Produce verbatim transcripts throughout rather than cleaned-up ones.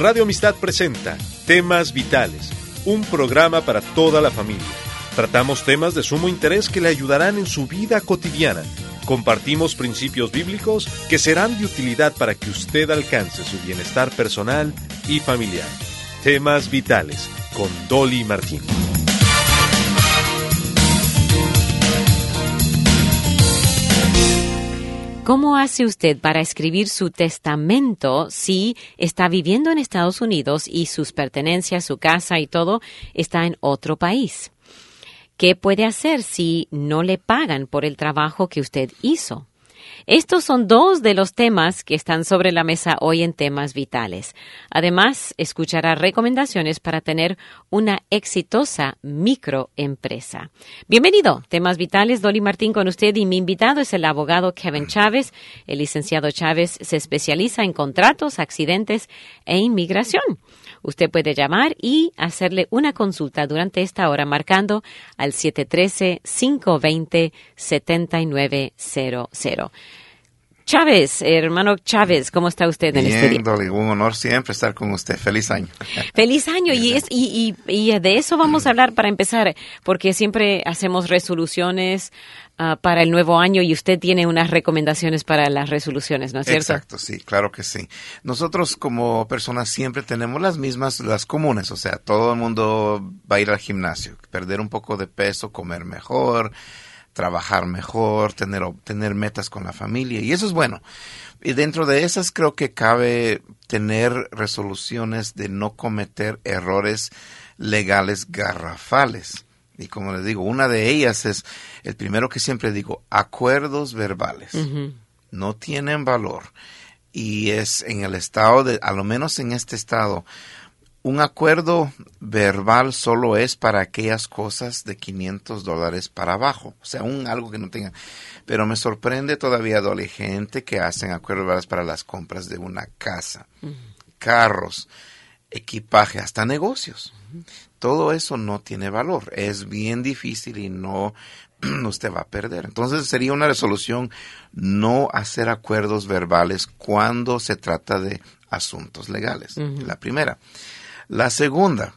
Radio Amistad presenta Temas Vitales, un programa para toda la familia. Tratamos temas de sumo interés que le ayudarán en su vida cotidiana. Compartimos principios bíblicos que serán de utilidad para que usted alcance su bienestar personal y familiar. Temas Vitales, con Dolly Martín. ¿Cómo hace usted para escribir su testamento si está viviendo en Estados Unidos y sus pertenencias, su casa y todo está en otro país? ¿Qué puede hacer si no le pagan por el trabajo que usted hizo? Estos son dos de los temas que están sobre la mesa hoy en Temas Vitales. Además, escuchará recomendaciones para tener una exitosa microempresa. Bienvenido, Temas Vitales, Dolly Martín con usted, y mi invitado es el abogado Kevin Chávez. El licenciado Chávez se especializa en contratos, accidentes e inmigración. Usted puede llamar y hacerle una consulta durante esta hora marcando al siete uno tres, cinco dos cero, siete nueve cero cero. Chávez, hermano Chávez, ¿cómo está usted en Bien, este día? Dolly, un honor siempre estar con usted. Feliz año. Feliz año, y, es, y, y, y de eso vamos a hablar para empezar, porque siempre hacemos resoluciones uh, para el nuevo año y usted tiene unas recomendaciones para las resoluciones, ¿no es cierto? Exacto, sí, claro que sí. Nosotros como personas siempre tenemos las mismas, las comunes, o sea, todo el mundo va a ir al gimnasio, perder un poco de peso, comer mejor, trabajar mejor, tener, tener metas con la familia, y eso es bueno. Y dentro de esas creo que cabe tener resoluciones de no cometer errores legales garrafales. Y como les digo, una de ellas es, el primero que siempre digo, acuerdos verbales. Uh-huh. No tienen valor. Y es en el estado, de, a lo menos en este estado, un acuerdo verbal solo es para aquellas cosas de quinientos dólares para abajo. O sea, un algo que no tenga. Pero me sorprende todavía, Dolly, gente que hacen acuerdos verbales para las compras de una casa, uh-huh. carros, equipaje, hasta negocios. Uh-huh. Todo eso no tiene valor. Es bien difícil y no usted va a perder. Entonces sería una resolución no hacer acuerdos verbales cuando se trata de asuntos legales. Uh-huh. La primera. La segunda,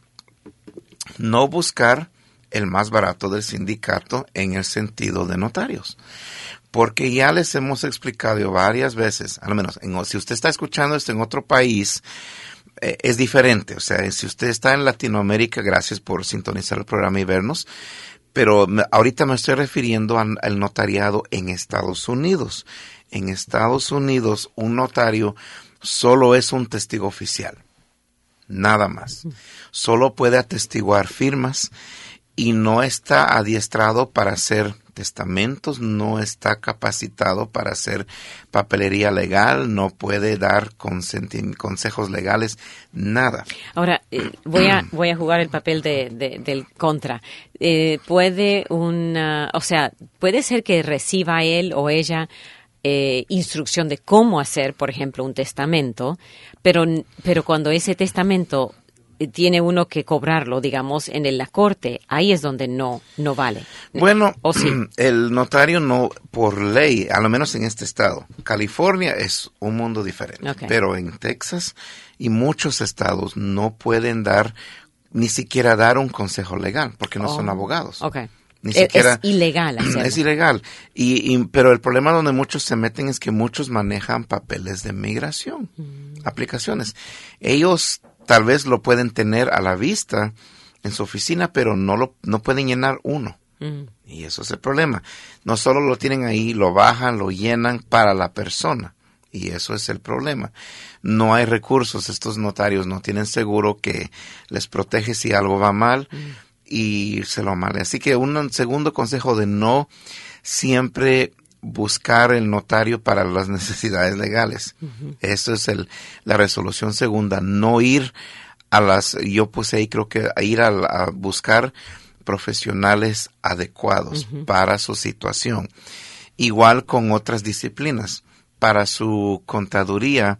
no buscar el más barato del sindicato en el sentido de notarios. Porque ya les hemos explicado varias veces, al menos en, si usted está escuchando esto en otro país, eh, es diferente. O sea, si usted está en Latinoamérica, gracias por sintonizar el programa y vernos. Pero me, ahorita me estoy refiriendo a, al notariado en Estados Unidos. En Estados Unidos, un notario solo es un testigo oficial. Nada más. Solo puede atestiguar firmas y no está adiestrado para hacer testamentos, no está capacitado para hacer papelería legal, no puede dar consenti- consejos legales, nada. Ahora, eh, voy a voy a jugar el papel de, de, del contra. Eh, puede una, o sea, puede ser que reciba él o ella Eh, instrucción de cómo hacer, por ejemplo, un testamento, pero, pero cuando ese testamento tiene uno que cobrarlo, digamos, en la corte, ahí es donde no, no vale. Bueno, ¿O sí? El notario no, por ley, a lo menos en este estado, California es un mundo diferente, okay. Pero en Texas y muchos estados no pueden dar, ni siquiera dar un consejo legal, porque no oh. son abogados. Okay. Ni siquiera, es ilegal hacerlo. Es ilegal. Y, y, pero el problema donde muchos se meten es que muchos manejan papeles de migración, mm. aplicaciones. Ellos tal vez lo pueden tener a la vista en su oficina, pero no lo no pueden llenar uno. Mm. Y eso es el problema. No solo lo tienen ahí, lo bajan, lo llenan para la persona. Y eso es el problema. No hay recursos. Estos notarios no tienen seguro que les protege si algo va mal. Mm. Y se lo amale. Así que un segundo consejo de no siempre buscar el notario para las necesidades legales. Uh-huh. Eso es el la resolución segunda. No ir a las, yo puse ahí creo que a ir a, a buscar profesionales adecuados uh-huh. para su situación. Igual con otras disciplinas. Para su contaduría,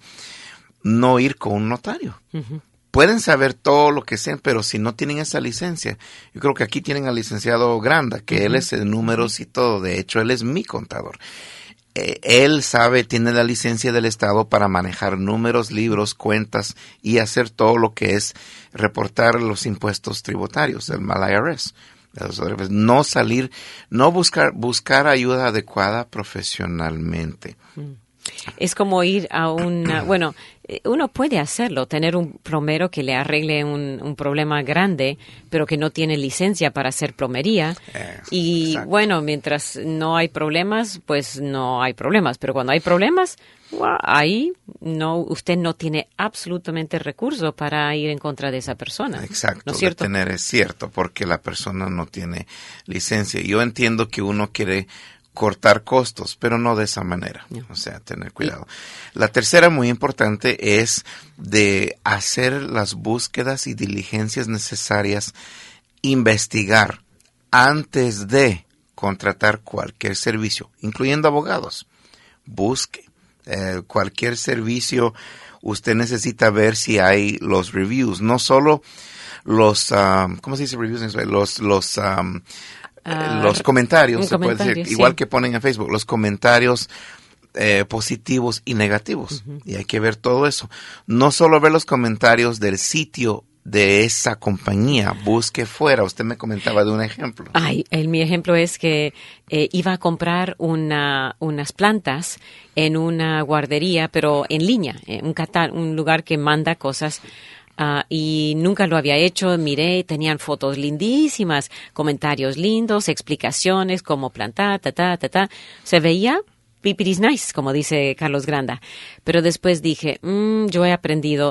no ir con un notario. Uh-huh. Pueden saber todo lo que sean, pero si no tienen esa licencia, yo creo que aquí tienen al licenciado Granda, que uh-huh. él es de números y todo. De hecho, él es mi contador. eh, él sabe, tiene la licencia del Estado para manejar números, libros, cuentas y hacer todo lo que es reportar los impuestos tributarios, el mal I R S. No salir, no buscar, buscar ayuda adecuada profesionalmente. Es como ir a una, bueno, uno puede hacerlo, tener un plomero que le arregle un, un problema grande, pero que no tiene licencia para hacer plomería. Eh, y exacto. Bueno, mientras no hay problemas, pues no hay problemas. Pero cuando hay problemas, well, ahí no, usted no tiene absolutamente recursos para ir en contra de esa persona. Exacto, ¿no es cierto? Detener es cierto, porque la persona no tiene licencia. Yo entiendo que uno quiere cortar costos, pero no de esa manera. No. O sea, tener cuidado. La tercera, muy importante, es de hacer las búsquedas y diligencias necesarias, investigar antes de contratar cualquier servicio, incluyendo abogados. Busque eh, cualquier servicio. Usted necesita ver si hay los reviews, no solo los, um, ¿cómo se dice reviews? Los, los, um, Uh, los comentarios, se puede decir, sí. Igual que ponen en Facebook, los comentarios eh, positivos y negativos. Uh-huh. Y hay que ver todo eso. No solo ver los comentarios del sitio de esa compañía, busque fuera. Usted me comentaba de un ejemplo. Ay, el, mi ejemplo es que eh, iba a comprar una, unas plantas en una guardería, pero en línea, en un, catal- un lugar que manda cosas. Uh, y nunca lo había hecho, miré, tenían fotos lindísimas, comentarios lindos, explicaciones, cómo plantar, ta, ta, ta, ta. Se veía pipiris nice, como dice Carlos Granda. Pero después dije, mmm, yo he aprendido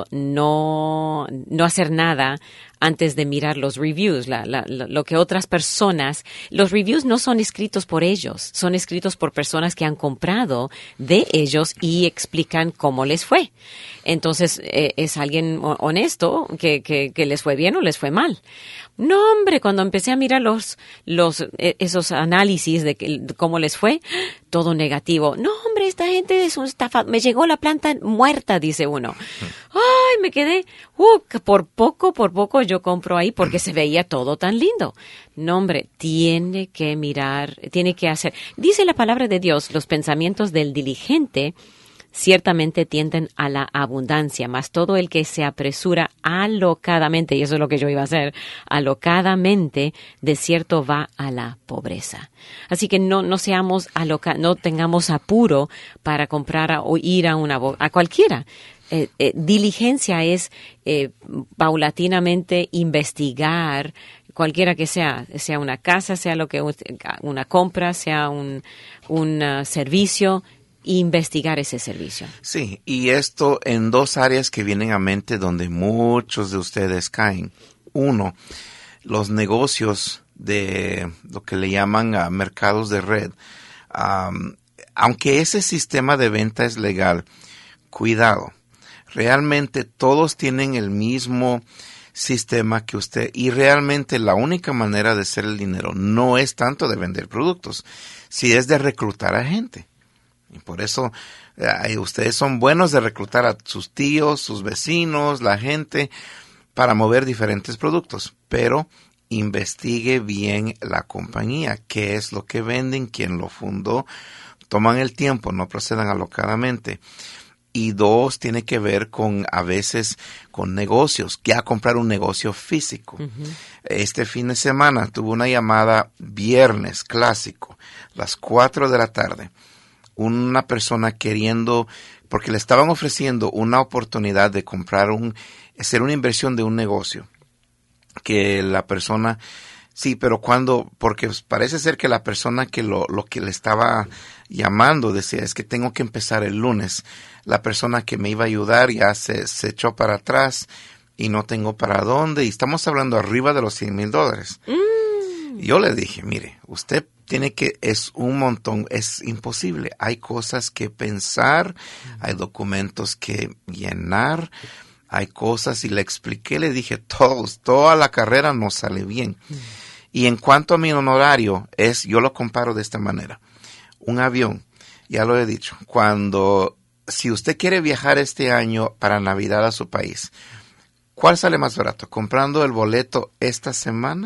no, no hacer nada antes de mirar los reviews, la, la, la, lo que otras personas, los reviews no son escritos por ellos, son escritos por personas que han comprado de ellos y explican cómo les fue. Entonces, eh, es alguien honesto que, que, que les fue bien o les fue mal. No, hombre, cuando empecé a mirar los, los, esos análisis de, que, de cómo les fue, todo negativo. No, hombre, esta gente es un estafa. Me llegó la planta muerta, dice uno. Ay, me quedé, uh, por poco, por poco yo compro ahí porque se veía todo tan lindo. No, hombre, tiene que mirar, tiene que hacer. Dice la palabra de Dios, los pensamientos del diligente ciertamente tienden a la abundancia, mas todo el que se apresura alocadamente, y eso es lo que yo iba a hacer, alocadamente, de cierto va a la pobreza. Así que no, no seamos aloca, no tengamos apuro para comprar a, o ir a una, a cualquiera. Eh, eh, diligencia es eh, paulatinamente investigar cualquiera que sea, sea una casa, sea lo que una compra, sea un, un uh, servicio, investigar ese servicio. Sí, y esto en dos áreas que vienen a mente donde muchos de ustedes caen. Uno, los negocios de lo que le llaman uh, mercados de red. Um, aunque ese sistema de venta es legal, cuidado. Realmente todos tienen el mismo sistema que usted y realmente la única manera de hacer el dinero no es tanto de vender productos, si es de reclutar a gente. Y por eso eh, ustedes son buenos de reclutar a sus tíos, sus vecinos, la gente, para mover diferentes productos. Pero investigue bien la compañía, qué es lo que venden, quién lo fundó. Toman el tiempo, no procedan alocadamente. Y dos, tiene que ver con, a veces, con negocios, ya comprar un negocio físico. Uh-huh. Este fin de semana tuve una llamada viernes clásico, las cuatro de la tarde. Una persona queriendo, porque le estaban ofreciendo una oportunidad de comprar un, hacer una inversión de un negocio. Que la persona, sí, pero cuando, porque parece ser que la persona que lo, lo que le estaba llamando decía, es que tengo que empezar el lunes. La persona que me iba a ayudar ya se, se echó para atrás y no tengo para dónde. Y estamos hablando arriba de los cien mil dólares. Mm. Yo le dije, mire, usted tiene que, es un montón, es imposible. Hay cosas que pensar, hay documentos que llenar, hay cosas, y le expliqué, le dije, todos, toda la carrera nos sale bien. Mm. Y en cuanto a mi honorario, es, yo lo comparo de esta manera. Un avión, ya lo he dicho, cuando, si usted quiere viajar este año para Navidad a su país, ¿cuál sale más barato? ¿Comprando el boleto esta semana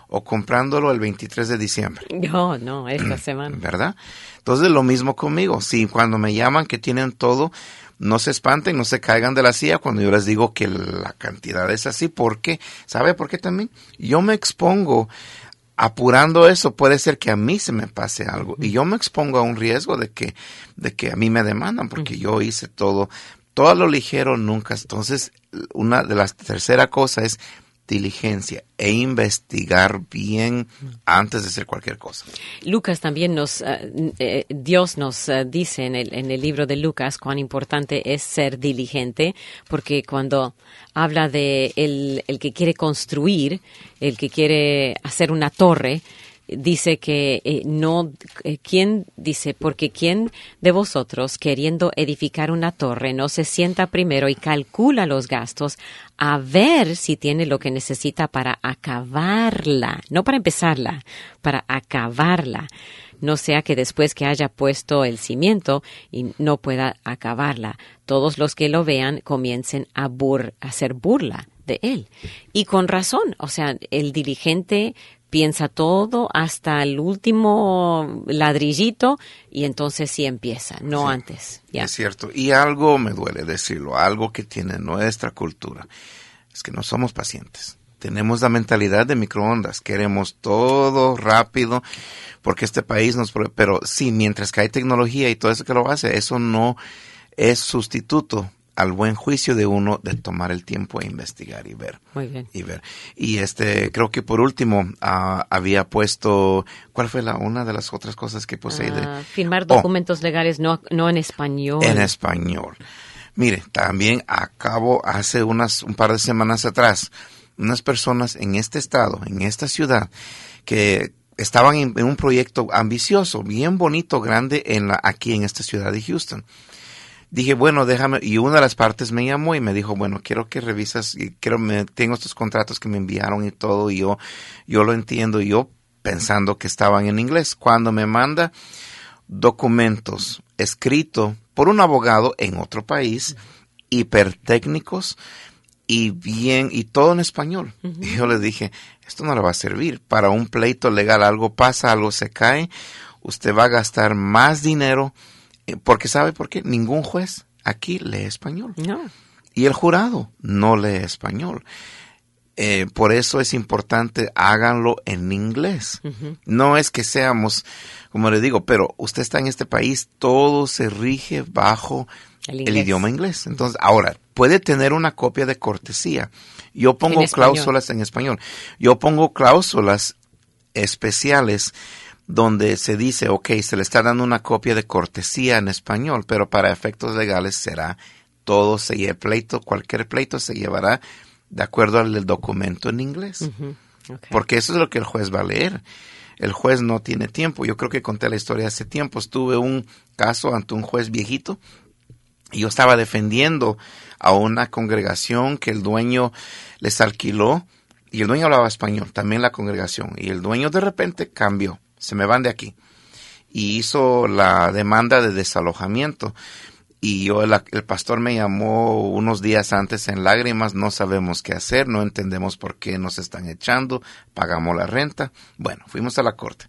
o comprándolo el veintitrés de diciembre. No, no, esta semana. ¿Verdad? Entonces lo mismo conmigo. Si cuando me llaman que tienen todo, no se espanten, no se caigan de la silla cuando yo les digo que la cantidad es así. ¿Por qué? ¿Sabe por qué también? Yo me expongo. Apurando eso, puede ser que a mí se me pase algo. Y yo me expongo a un riesgo de que, de que a mí me demandan, porque yo hice todo, todo a lo ligero nunca. Entonces, una de las tercera cosa es diligencia e investigar bien antes de hacer cualquier cosa. Lucas también nos, uh, eh, Dios nos uh, dice en el, en el libro de Lucas cuán importante es ser diligente, porque cuando habla de el, el que quiere construir, el que quiere hacer una torre, dice que eh, no, eh, ¿quién dice? Porque ¿quién de vosotros queriendo edificar una torre no se sienta primero y calcula los gastos a ver si tiene lo que necesita para acabarla? No para empezarla, para acabarla. No sea que después que haya puesto el cimiento y no pueda acabarla, todos los que lo vean comiencen a, bur- a hacer burla de él. Y con razón, o sea, el diligente piensa todo hasta el último ladrillito y entonces sí empieza, no sí, antes. Ya. Es cierto. Y algo me duele decirlo, algo que tiene nuestra cultura, es que no somos pacientes. Tenemos la mentalidad de microondas, queremos todo rápido, porque este país nos... Pero sí, mientras que hay tecnología y todo eso que lo hace, eso no es sustituto al buen juicio de uno de tomar el tiempo e investigar y ver. Muy bien. Y ver. Y este, creo que por último uh, había puesto, ¿cuál fue la una de las otras cosas que puse? Uh, de, firmar documentos oh, legales no, no en español. En español. Mire, también acabo hace unas, un par de semanas atrás, unas personas en este estado, en esta ciudad, que estaban en, en un proyecto ambicioso, bien bonito, grande, en la, aquí en esta ciudad de Houston. Dije, bueno, déjame, y una de las partes me llamó y me dijo, bueno, quiero que revisas, y quiero, me, tengo estos contratos que me enviaron y todo, y yo, yo lo entiendo, y yo pensando que estaban en inglés. Cuando me manda documentos escritos por un abogado en otro país, hipertécnicos, y bien, y todo en español. Uh-huh. Y yo le dije, esto no le va a servir. Para un pleito legal, algo pasa, algo se cae, usted va a gastar más dinero. Porque ¿sabe por qué? Ningún juez aquí lee español. No. Y el jurado no lee español. Eh, por eso es importante, háganlo en inglés. Uh-huh. No es que seamos, como le digo, pero usted está en este país, todo se rige bajo el, el idioma inglés. Entonces, ahora, puede tener una copia de cortesía. Yo pongo en cláusulas en español. Yo pongo cláusulas especiales donde se dice, ok, se le está dando una copia de cortesía en español, pero para efectos legales será todo, se lleva pleito, cualquier pleito se llevará de acuerdo al documento en inglés. Uh-huh. Okay. Porque eso es lo que el juez va a leer. El juez no tiene tiempo. Yo creo que conté la historia hace tiempo. Tuve un caso ante un juez viejito y yo estaba defendiendo a una congregación que el dueño les alquiló y el dueño hablaba español, también la congregación, y el dueño de repente cambió. Se me van de aquí. Y hizo la demanda de desalojamiento. Y yo, el, el pastor me llamó unos días antes en lágrimas. No sabemos qué hacer, no entendemos por qué nos están echando. Pagamos la renta. Bueno, fuimos a la corte.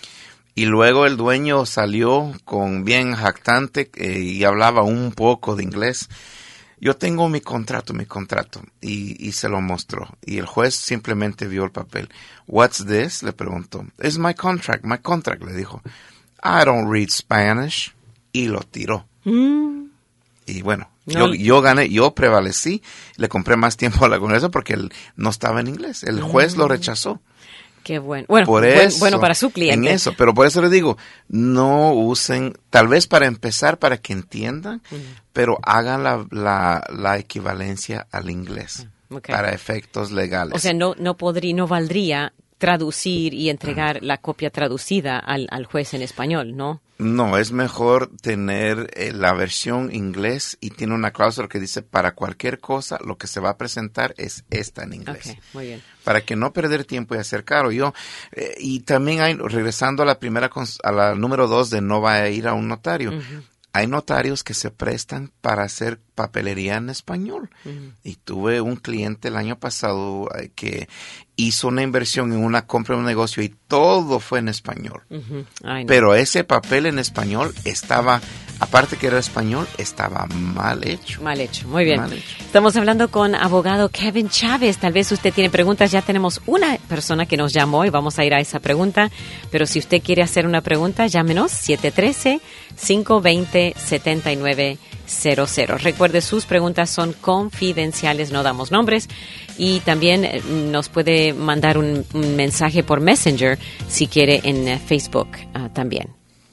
Y luego el dueño salió con bien jactante eh, y hablaba un poco de inglés. Yo tengo mi contrato, mi contrato, y, y se lo mostró. Y el juez simplemente vio el papel. What's this? Le preguntó. It's my contract, my contract, le dijo. I don't read Spanish. Y lo tiró. Mm. Y bueno, no. yo, yo gané, yo prevalecí. Le compré más tiempo a la congregación porque él no estaba en inglés. El juez mm. lo rechazó. Qué bueno. Bueno, por bueno, eso, bueno para su cliente. En eso, pero por eso le digo, no usen, tal vez para empezar, para que entiendan, uh-huh. pero hagan la, la, la equivalencia al inglés okay. para efectos legales. O sea, no, no podría, no valdría traducir y entregar uh-huh. la copia traducida al, al juez en español, ¿no? No, es mejor tener eh, la versión inglés y tiene una cláusula que dice para cualquier cosa lo que se va a presentar es esta en inglés. Okay, muy bien. Para que no perder tiempo y hacer caro. Yo eh, y también hay, regresando a la primera, a la número dos de no va a ir a un notario. Uh-huh. Hay notarios que se prestan para hacer papelería en español. Uh-huh. Y tuve un cliente el año pasado eh, que hizo una inversión en una compra de un negocio y todo fue en español. Uh-huh. Ay, no. Pero ese papel en español estaba, aparte que era español, estaba mal hecho. Mal hecho, muy bien. Mal hecho. Estamos hablando con abogado Kevin Chávez. Tal vez usted tiene preguntas. Ya tenemos una persona que nos llamó y vamos a ir a esa pregunta. Pero si usted quiere hacer una pregunta, llámenos siete uno tres, cinco dos cero, siete nueve cero cero. Recuerde, sus preguntas son confidenciales, no damos nombres. Y también eh, nos puede mandar un, un mensaje por Messenger si quiere en eh, Facebook uh, también.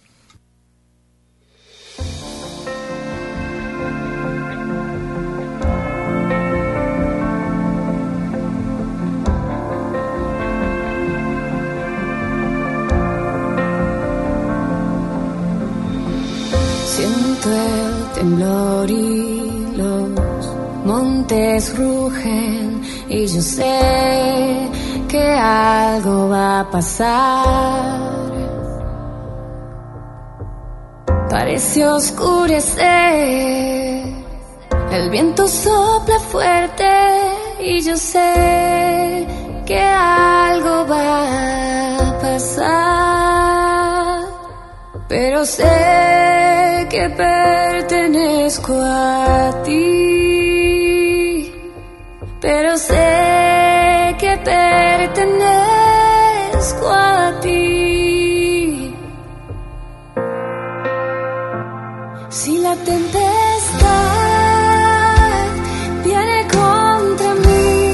Siento el temblor y los montes rugen y yo sé que algo va a pasar. Parece oscurecer, el viento sopla fuerte y yo sé que algo va a pasar. Pero sé que pertenezco a ti, pero sé que pertenezco a ti. Si la tempestad viene contra mí,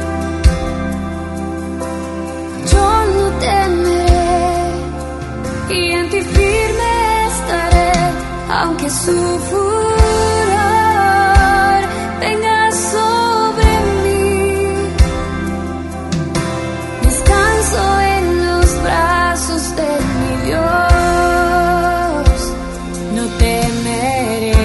yo no temeré y en ti firme estaré, aunque su furor venga sobre mí. Descanso en los brazos de mi Dios, no temeré.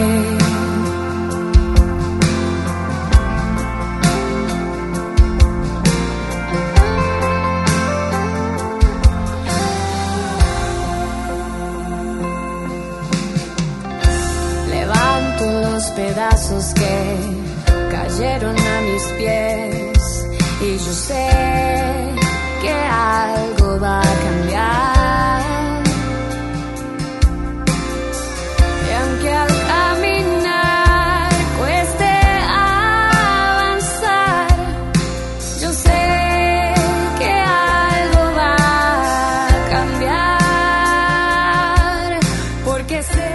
Pedazos que cayeron a mis pies y yo sé que algo va a cambiar. Y aunque al caminar cueste avanzar, yo sé que algo va a cambiar, porque sé.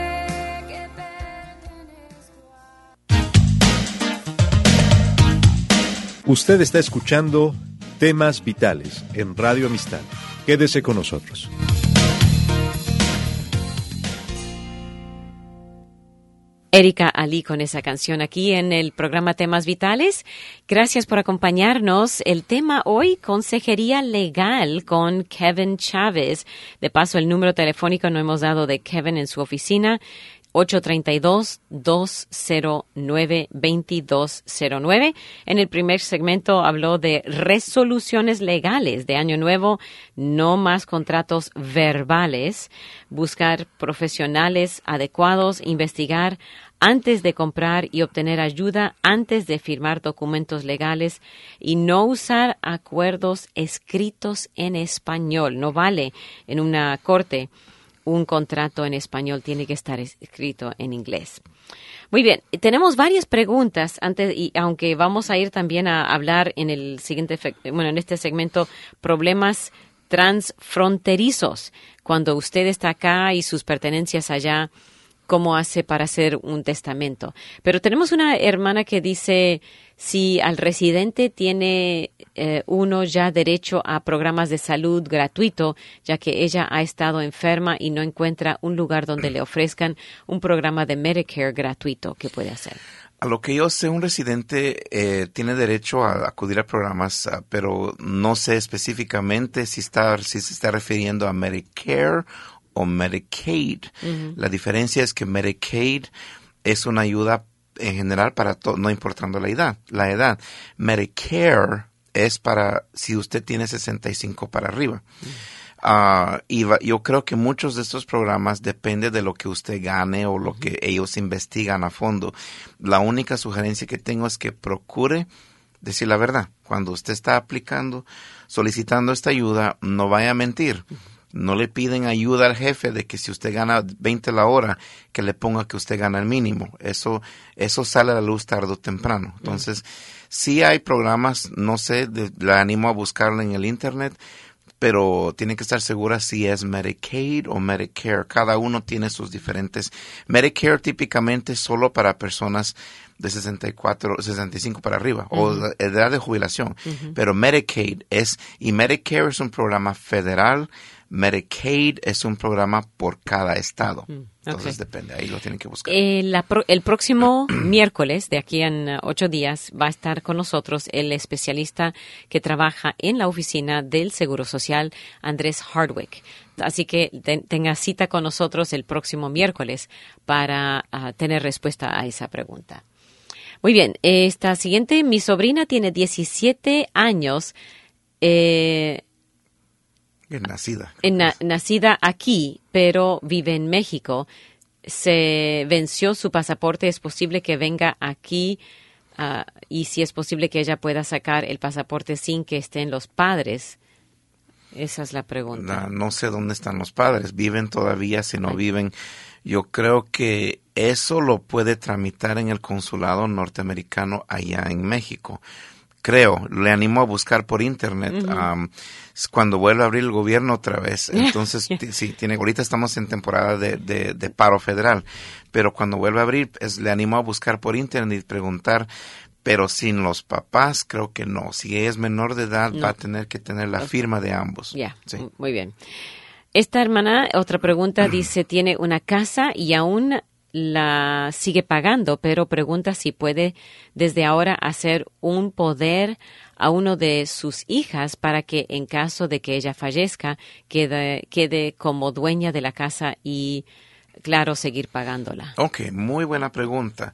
Usted está escuchando Temas Vitales en Radio Amistad. Quédese con nosotros. Erika Ali con esa canción aquí en el programa Temas Vitales. Gracias por acompañarnos. El tema hoy, consejería legal con Kevin Chávez. De paso, el número telefónico no hemos dado de Kevin en su oficina. ocho tres dos, dos cero nueve, dos dos cero nueve. En el primer segmento habló de resoluciones legales de Año Nuevo, no más contratos verbales, buscar profesionales adecuados, investigar antes de comprar y obtener ayuda antes de firmar documentos legales y no usar acuerdos escritos en español. No vale en una corte un contrato en español, tiene que estar escrito en inglés. Muy bien, tenemos varias preguntas antes, y aunque vamos a ir también a hablar en el siguiente, bueno, en este segmento, problemas transfronterizos. Cuando usted está acá y sus pertenencias allá, ¿cómo hace para hacer un testamento? Pero tenemos una hermana que dice, si al residente tiene eh, uno ya derecho a programas de salud gratuito, ya que ella ha estado enferma y no encuentra un lugar donde le ofrezcan un programa de Medicare gratuito, ¿qué puede hacer? A lo que yo sé, un residente eh, tiene derecho a acudir a programas, uh, pero no sé específicamente si está si se está refiriendo a Medicare o Medicaid. Uh-huh. La diferencia es que Medicaid es una ayuda en general para todo, no importando la edad. La edad. Medicare es para si usted tiene sesenta y cinco para arriba. Uh-huh. Uh, y va, yo creo que muchos de estos programas depende de lo que usted gane o lo uh-huh. que ellos investigan a fondo. La única sugerencia que tengo es que procure decir la verdad. Cuando usted está aplicando, solicitando esta ayuda, no vaya a mentir. Uh-huh. No le piden ayuda al jefe de que si usted gana veinte la hora, que le ponga que usted gana el mínimo. Eso, eso sale a la luz tarde o temprano. Entonces, uh-huh. sí hay programas, no sé, de, le animo a buscarlo en el internet, pero tiene que estar segura si es Medicaid o Medicare. Cada uno tiene sus diferentes. Medicare típicamente es solo para personas de sesenta y cuatro, sesenta y cinco para arriba, uh-huh. o de edad de jubilación. Uh-huh. Pero Medicaid es, y Medicare es un programa federal, Medicaid es un programa por cada estado. Uh-huh. Entonces okay. depende, ahí lo tienen que buscar. Eh, la pro, el próximo miércoles, de aquí en uh, ocho días, va a estar con nosotros el especialista que trabaja en la oficina del Seguro Social, Andrés Hardwick. Así que ten, tenga cita con nosotros el próximo miércoles para uh, tener respuesta a esa pregunta. Muy bien, esta siguiente, mi sobrina tiene diecisiete años, eh, Es nacida. En na, nacida aquí, pero vive en México. Se venció su pasaporte. ¿Es posible que venga aquí? Uh, y si es posible que ella pueda sacar el pasaporte sin que estén los padres. Esa es la pregunta. No, no sé dónde están los padres. ¿Viven todavía? Si no Ay. viven, yo creo que eso lo puede tramitar en el consulado norteamericano allá en México. Creo, le animo a buscar por internet uh-huh. um, cuando vuelva a abrir el gobierno otra vez. Entonces, t- sí, tiene, ahorita estamos en temporada de, de, de paro federal, pero cuando vuelva a abrir, es, le animo a buscar por internet y preguntar, pero sin los papás, creo que no. Si ella es menor de edad, no. va a tener que tener la firma de ambos. Ya, yeah. sí. Muy bien. Esta hermana, otra pregunta, dice, tiene una casa y aún la sigue pagando, pero pregunta si puede desde ahora hacer un poder a uno de sus hijas para que en caso de que ella fallezca quede, quede como dueña de la casa y, claro, seguir pagándola. Ok, muy buena pregunta.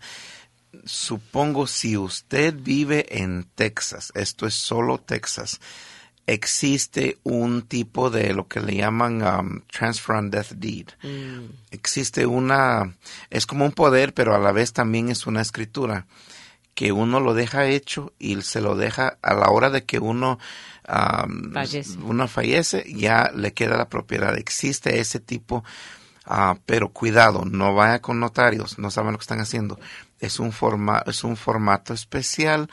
Supongo si usted vive en Texas, esto es solo Texas, existe un tipo de lo que le llaman um, Transfer on Death Deed. Mm. Existe una, es como un poder, pero a la vez también es una escritura que uno lo deja hecho y se lo deja a la hora de que uno, um, fallece. uno fallece, ya le queda la propiedad. Existe ese tipo, uh, pero cuidado, no vaya con notarios, no saben lo que están haciendo. Es un forma, es un formato especial.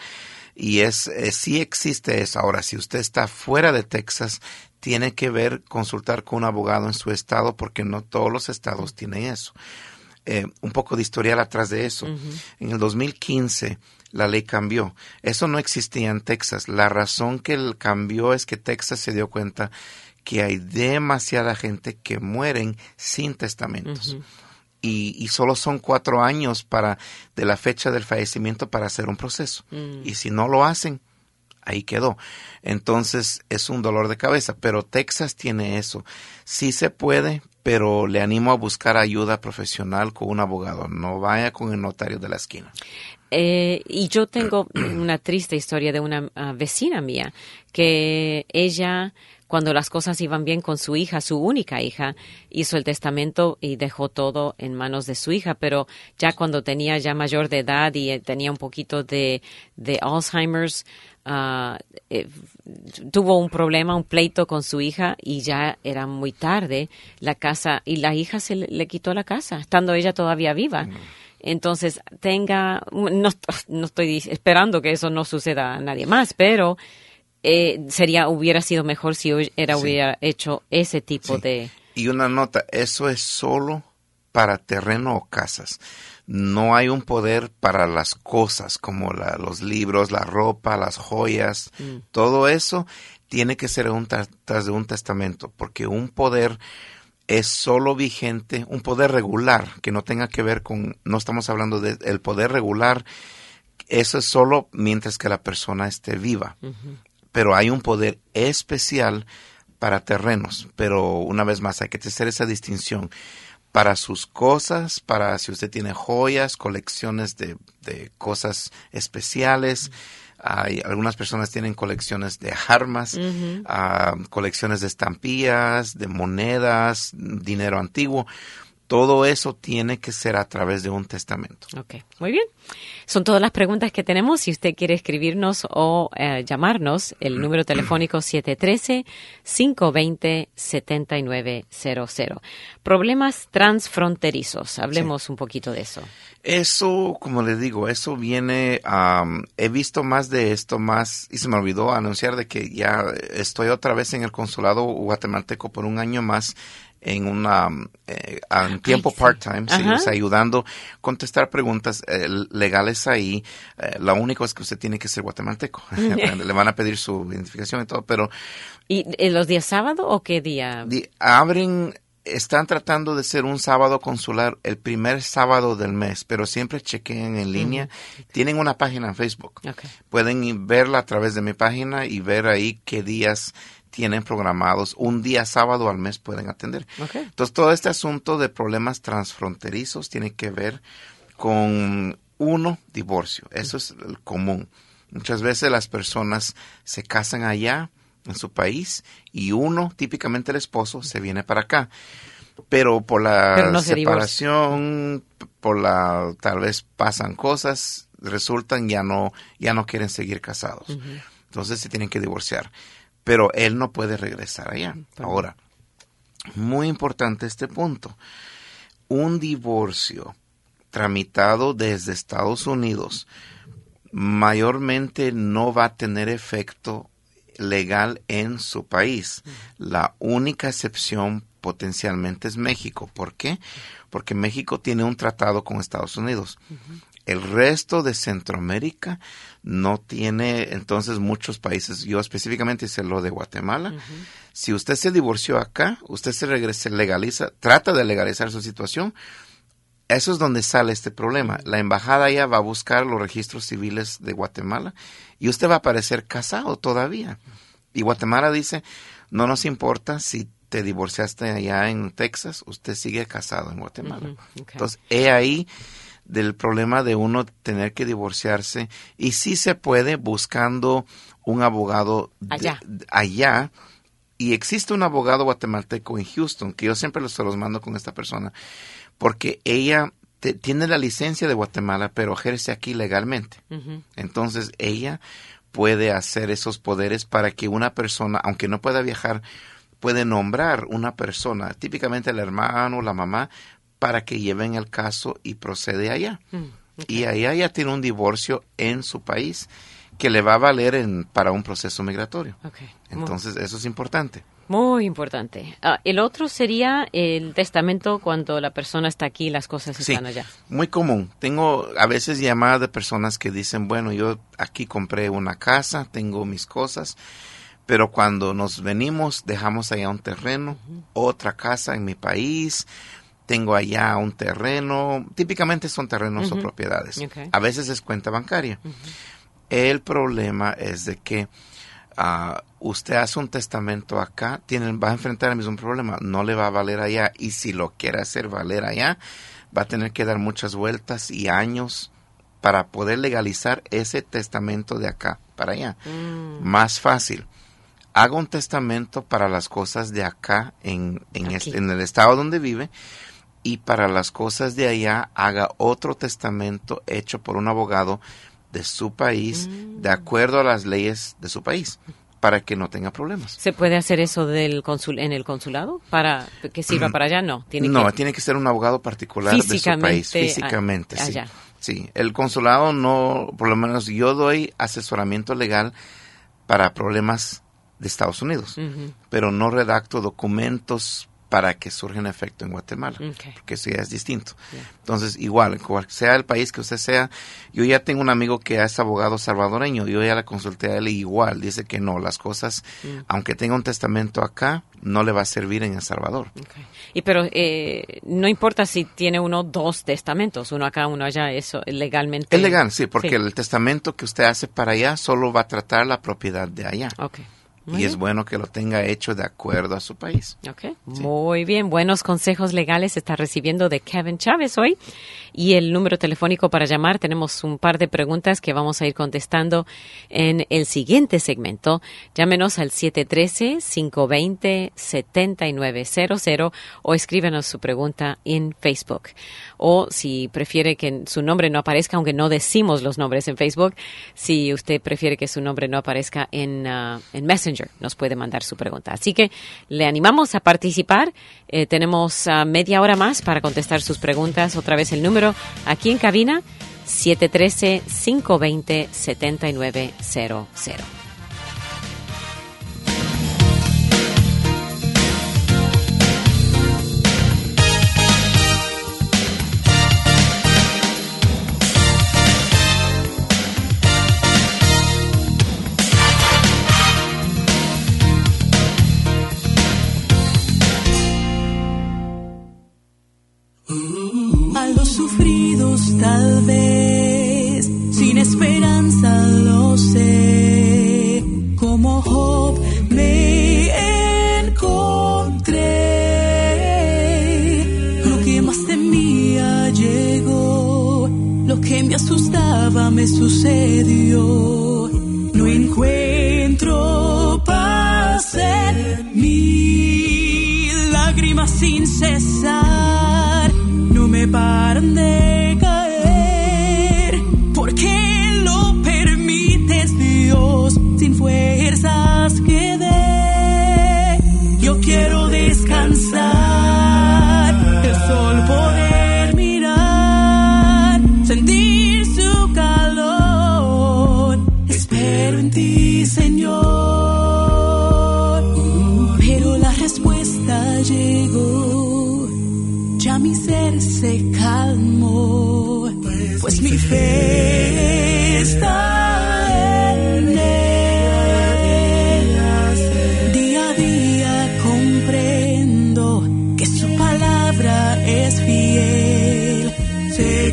Y es, es sí existe eso. Ahora, si usted está fuera de Texas, tiene que ver, consultar con un abogado en su estado, porque no todos los estados tienen eso. Eh, un poco de historial atrás de eso. Uh-huh. En el dos mil quince, la ley cambió. Eso no existía en Texas. La razón que el cambió es que Texas se dio cuenta que hay demasiada gente que mueren sin testamentos. Uh-huh. Y, y solo son cuatro años para de la fecha del fallecimiento para hacer un proceso. Mm. Y si no lo hacen, ahí quedó. Entonces, es un dolor de cabeza. Pero Texas tiene eso. Sí se puede, pero le animo a buscar ayuda profesional con un abogado. No vaya con el notario de la esquina. Eh, y yo tengo una triste historia de una uh, vecina mía, que ella, cuando las cosas iban bien con su hija, su única hija, hizo el testamento y dejó todo en manos de su hija, pero ya cuando tenía ya mayor de edad y eh, tenía un poquito de, de Alzheimer's, uh, eh, tuvo un problema, un pleito con su hija y ya era muy tarde, la casa, y la hija se le, le quitó la casa, estando ella todavía viva. Mm. Entonces, tenga, no, no estoy esperando que eso no suceda a nadie más, pero eh, sería, hubiera sido mejor si era, sí. hubiera hecho ese tipo sí. de... Y una nota, eso es solo para terreno o casas. No hay un poder para las cosas como la, los libros, la ropa, las joyas. Mm. Todo eso tiene que ser un tras de un testamento, porque un poder es solo vigente, un poder regular, que no tenga que ver con, no estamos hablando del de, poder regular, eso es solo mientras que la persona esté viva. Uh-huh. Pero hay un poder especial para terrenos, pero una vez más hay que hacer esa distinción. Para sus cosas, para si usted tiene joyas, colecciones de, de cosas especiales, Hay, algunas personas tienen colecciones de armas, Ujú. uh, colecciones de estampillas, de monedas, dinero antiguo. Todo eso tiene que ser a través de un testamento. Ok, muy bien. Son todas las preguntas que tenemos. Si usted quiere escribirnos o eh, llamarnos, el número telefónico siete uno tres, cinco dos cero, siete nueve cero cero. Problemas transfronterizos. Hablemos sí. un poquito de eso. Eso, como le digo, eso viene, um, he visto más de esto, más, y se me olvidó anunciar de que ya estoy otra vez en el consulado guatemalteco por un año más, en una eh, en tiempo sí. part-time, sí, o sea, ayudando a contestar preguntas eh, legales ahí. Eh, lo único es que usted tiene que ser guatemalteco. Le van a pedir su identificación y todo, pero... ¿Y eh, los días sábado o qué día? Di, abren... Están tratando de ser un sábado consular el primer sábado del mes, pero siempre chequeen en línea. Uh-huh. Tienen una página en Facebook. Okay. Pueden verla a través de mi página y ver ahí qué días tienen programados. Un día sábado al mes pueden atender. Okay. Entonces, todo este asunto de problemas transfronterizos tiene que ver con, uno, divorcio. Eso es el común. Muchas veces las personas se casan allá en su país y uno, típicamente el esposo, se viene para acá. Pero por la Pero no separación, por la tal vez pasan cosas, resultan ya no ya no quieren seguir casados. Uh-huh. Entonces se tienen que divorciar. Pero él no puede regresar allá. Uh-huh. Ahora, muy importante este punto. Un divorcio tramitado desde Estados Unidos mayormente no va a tener efecto legal en su país. La única excepción potencialmente es México. ¿Por qué? Porque México tiene un tratado con Estados Unidos. Uh-huh. El resto de Centroamérica no tiene, entonces, muchos países. Yo específicamente hice lo de Guatemala. Uh-huh. Si usted se divorció acá, usted se regresa, legaliza, trata de legalizar su situación. Eso es donde sale este problema. La embajada ya va a buscar los registros civiles de Guatemala y usted va a aparecer casado todavía. Y Guatemala dice, no nos importa si te divorciaste allá en Texas, usted sigue casado en Guatemala. Uh-huh. Okay. Entonces, he ahí del problema de uno tener que divorciarse. Y sí se puede buscando un abogado allá. De, de, allá. Y existe un abogado guatemalteco en Houston, que yo siempre los, se los mando con esta persona, porque ella te, tiene la licencia de Guatemala, pero ejerce aquí legalmente. Uh-huh. Entonces, ella puede hacer esos poderes para que una persona, aunque no pueda viajar, puede nombrar una persona, típicamente el hermano o la mamá, para que lleven el caso y procede allá. Uh-huh. Okay. Y allá ya tiene un divorcio en su país que le va a valer en, para un proceso migratorio. Okay. Entonces, muy, eso es importante. Muy importante. Uh, el otro sería el testamento cuando la persona está aquí y las cosas están sí, allá. Muy común. Tengo a veces llamadas de personas que dicen, bueno, yo aquí compré una casa, tengo mis cosas, pero cuando nos venimos dejamos allá un terreno, uh-huh. otra casa en mi país, tengo allá un terreno, típicamente son terrenos uh-huh. o propiedades. Okay. A veces es cuenta bancaria. Uh-huh. El problema es de que uh, usted hace un testamento acá, tiene, va a enfrentar el mismo problema, no le va a valer allá, y si lo quiere hacer valer allá, va a tener que dar muchas vueltas y años para poder legalizar ese testamento de acá para allá. Mm. Más fácil, haga un testamento para las cosas de acá en, en, este, en el estado donde vive, y para las cosas de allá haga otro testamento hecho por un abogado de su país, mm. de acuerdo a las leyes de su país, para que no tenga problemas. ¿Se puede hacer eso del consul en el consulado para que sirva para allá? No, tiene no, que... tiene que ser un abogado particular de su país, físicamente. A, sí. allá. Sí, el consulado no, por lo menos yo doy asesoramiento legal para problemas de Estados Unidos, uh-huh. pero no redacto documentos para que surja un efecto en Guatemala, okay. porque eso ya es distinto. Yeah. Entonces, igual, cual sea el país que usted sea, yo ya tengo un amigo que es abogado salvadoreño, yo ya le consulté a él y igual, dice que no, las cosas, mm. aunque tenga un testamento acá, no le va a servir en El Salvador. Okay. Y pero eh, no importa si tiene uno dos testamentos, uno acá, uno allá, eso legalmente. Es legal, sí, porque sí. el testamento que usted hace para allá solo va a tratar la propiedad de allá. Okay. y bien. es bueno que lo tenga hecho de acuerdo a su país. Okay. Sí. Muy bien, buenos consejos legales está recibiendo de Kevin Chávez hoy. Y el número telefónico para llamar, tenemos un par de preguntas que vamos a ir contestando en el siguiente segmento. Llámenos al siete uno tres, cinco dos cero, siete nueve cero cero o escríbanos su pregunta en Facebook. O si prefiere que su nombre no aparezca, aunque no decimos los nombres en Facebook, si usted prefiere que su nombre no aparezca en, uh, en Messenger, nos puede mandar su pregunta. Así que le animamos a participar. Eh, tenemos uh, media hora más para contestar sus preguntas. Otra vez el número aquí en cabina, siete uno tres, cinco dos cero, siete nueve cero cero. Tal vez sin esperanza lo sé, como Job me encontré. Lo que más temía llegó, lo que me asustaba me sucedió. No encuentro paz en mí, lágrimas sin cesar no me paran de caer. ¿Por qué lo permites, Dios? Sin fuerzas quedé. Yo quiero descansar, el sol poder mirar, sentir su calor. Espero en ti, Señor. Pero la respuesta llegó. Ya mi ser se calmó, pues mi fe está en Él. Día a día comprendo que su palabra es fiel, se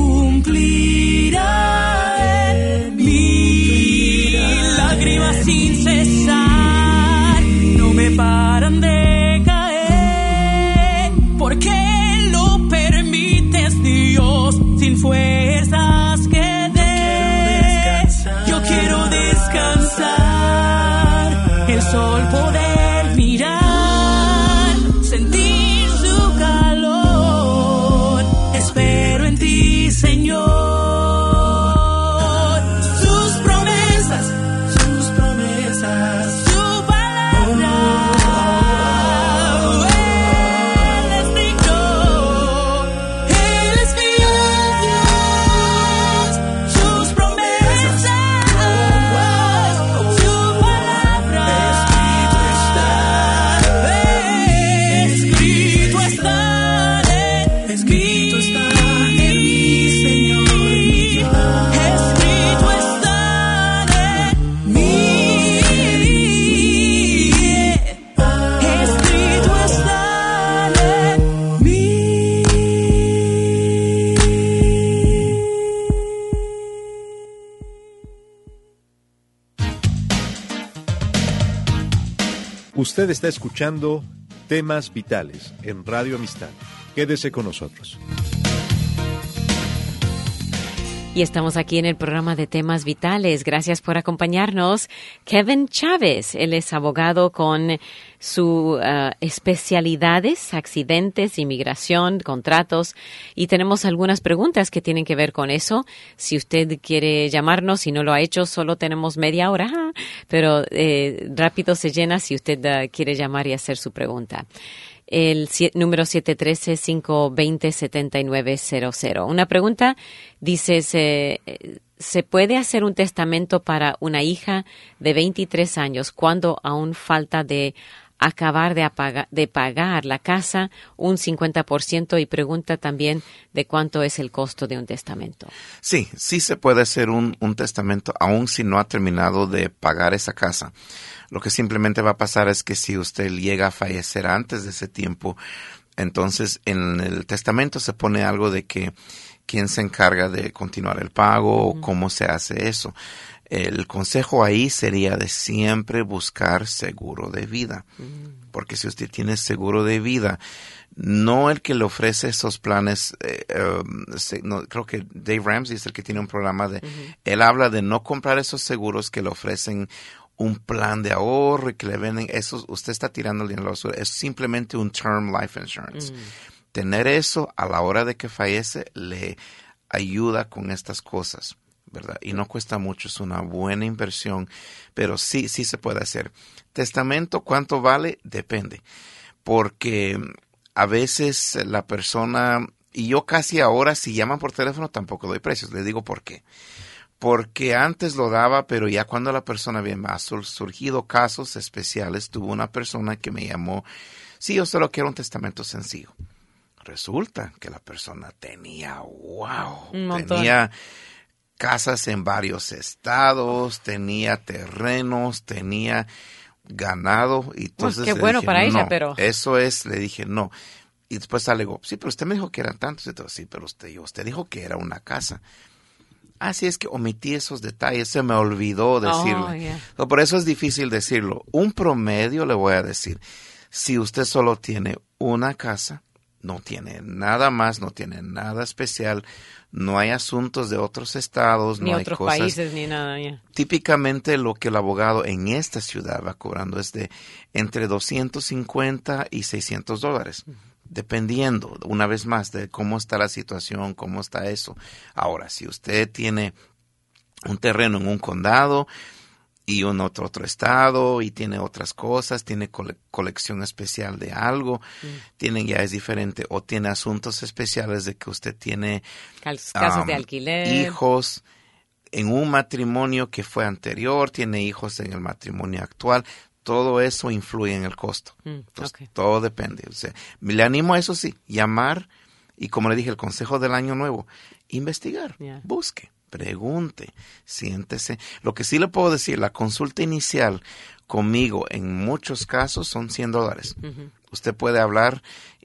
cumplirá en mí. Lágrimas sin cesar no me paran de caer. ¿Por qué lo permites, Dios? Sin fuerzas quedé. Yo quiero descansar, el sol poder mirar, sentir su calor. Espero en ti, Señor. Sus promesas, sus promesas, su palabra. Él es digno, Él es fiel. Sus promesas, su palabra. Escrito está, escrito está en mi Señor. Escrito está en mí. Escrito está en mí. Usted está escuchando Temas Vitales en Radio Amistad. Quédese con nosotros. Y estamos aquí en el programa de Temas Vitales. Gracias por acompañarnos. Kevin Chávez, él es abogado con sus uh, especialidades, accidentes, inmigración, contratos. Y tenemos algunas preguntas que tienen que ver con eso. Si usted quiere llamarnos, si no lo ha hecho, solo tenemos media hora. Pero eh, rápido se llena si usted uh, quiere llamar y hacer su pregunta. El si- número siete uno tres, cinco dos cero, siete nueve cero cero. Una pregunta, dice, ¿se, ¿se puede hacer un testamento para una hija de veintitrés años cuando aún falta de acabar de, apaga- de pagar la casa un cincuenta por ciento? Y pregunta también de cuánto es el costo de un testamento. Sí, sí se puede hacer un, un testamento aun si no ha terminado de pagar esa casa. Lo que simplemente va a pasar es que si usted llega a fallecer antes de ese tiempo, entonces en el testamento se pone algo de que quién se encarga de continuar el pago o cómo se hace eso. El consejo ahí sería de siempre buscar seguro de vida. Mm. Porque si usted tiene seguro de vida, no el que le ofrece esos planes, eh, um, se, no, creo que Dave Ramsey es el que tiene un programa de, uh-huh. él habla de no comprar esos seguros que le ofrecen un plan de ahorro y que le venden, eso, usted está tirando el dinero a la basura, es simplemente un term life insurance. Uh-huh. Tener eso a la hora de que fallece le ayuda con estas cosas, ¿verdad? Y no cuesta mucho, es una buena inversión, pero sí, sí se puede hacer. Testamento, ¿cuánto vale? Depende, porque a veces la persona, y yo casi ahora si llaman por teléfono tampoco doy precios, les digo por qué. Porque antes lo daba, pero ya cuando la persona bien ha surgido casos especiales, tuvo una persona que me llamó, sí, yo solo quiero un testamento sencillo. Resulta que la persona tenía, wow, tenía casas en varios estados, tenía terrenos, tenía ganado. Y entonces pues qué bueno dije, para no, ella, pero... Eso es, le dije, no. Y después alegó, sí, pero usted me dijo que eran tantos. Y todo, sí, pero usted, yo, usted dijo que era una casa. Así es que omití esos detalles, se me olvidó decirle. Oh, yeah. So, por eso es difícil decirlo. Un promedio le voy a decir, si usted solo tiene una casa, no tiene nada más, no tiene nada especial, no hay asuntos de otros estados, ni no hay otros cosas. países, ni nada. Yeah. Típicamente lo que el abogado en esta ciudad va cobrando es de entre doscientos cincuenta y seiscientos dólares. Uh-huh. Dependiendo, una vez más, de cómo está la situación, cómo está eso. Ahora, si usted tiene un terreno en un condado y un otro otro estado y tiene otras cosas, tiene cole- colección especial de algo, mm. tiene ya es diferente. O tiene asuntos especiales de que usted tiene casos um, de alquiler, hijos en un matrimonio que fue anterior, tiene hijos en el matrimonio actual. Todo eso influye en el costo. Mm, Entonces, okay. Todo depende. O sea, le animo a eso sí, llamar y como le dije, el consejo del año nuevo, investigar, yeah. busque, pregunte, siéntese. Lo que sí le puedo decir, la consulta inicial conmigo en muchos casos son cien dólares. Uh-huh. Usted puede hablar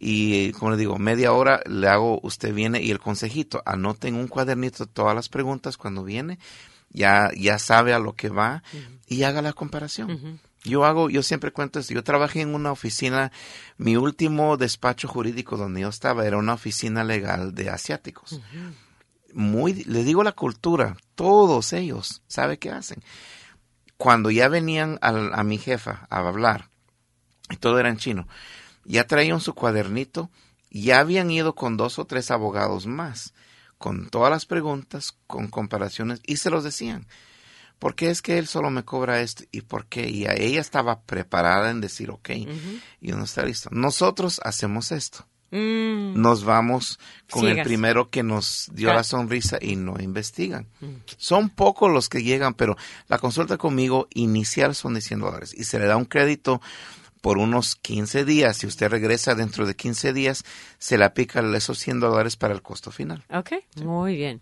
y, como le digo, media hora le hago, usted viene y el consejito, anote en un cuadernito todas las preguntas cuando viene, ya, ya sabe a lo que va uh-huh. y haga la comparación. Uh-huh. Yo hago, yo siempre cuento esto, yo trabajé en una oficina, mi último despacho jurídico donde yo estaba era una oficina legal de asiáticos. Uh-huh. Muy, le digo la cultura, todos ellos, ¿sabe qué hacen? Cuando ya venían a, a mi jefa a hablar, y todo era en chino, ya traían su cuadernito, ya habían ido con dos o tres abogados más, con todas las preguntas, con comparaciones, y se los decían. ¿Por qué es que él solo me cobra esto? ¿Y por qué? Y ella estaba preparada en decir, ok, uh-huh. y uno está listo. Nosotros hacemos esto. Mm. Nos vamos con Sigas. el primero que nos dio ah. la sonrisa y no investigan. Mm. Son pocos los que llegan, pero la consulta conmigo inicial son de cien dólares. Y se le da un crédito por unos quince días. Si usted regresa dentro de quince días, se le aplica esos cien dólares para el costo final. Ok, sí. Muy bien.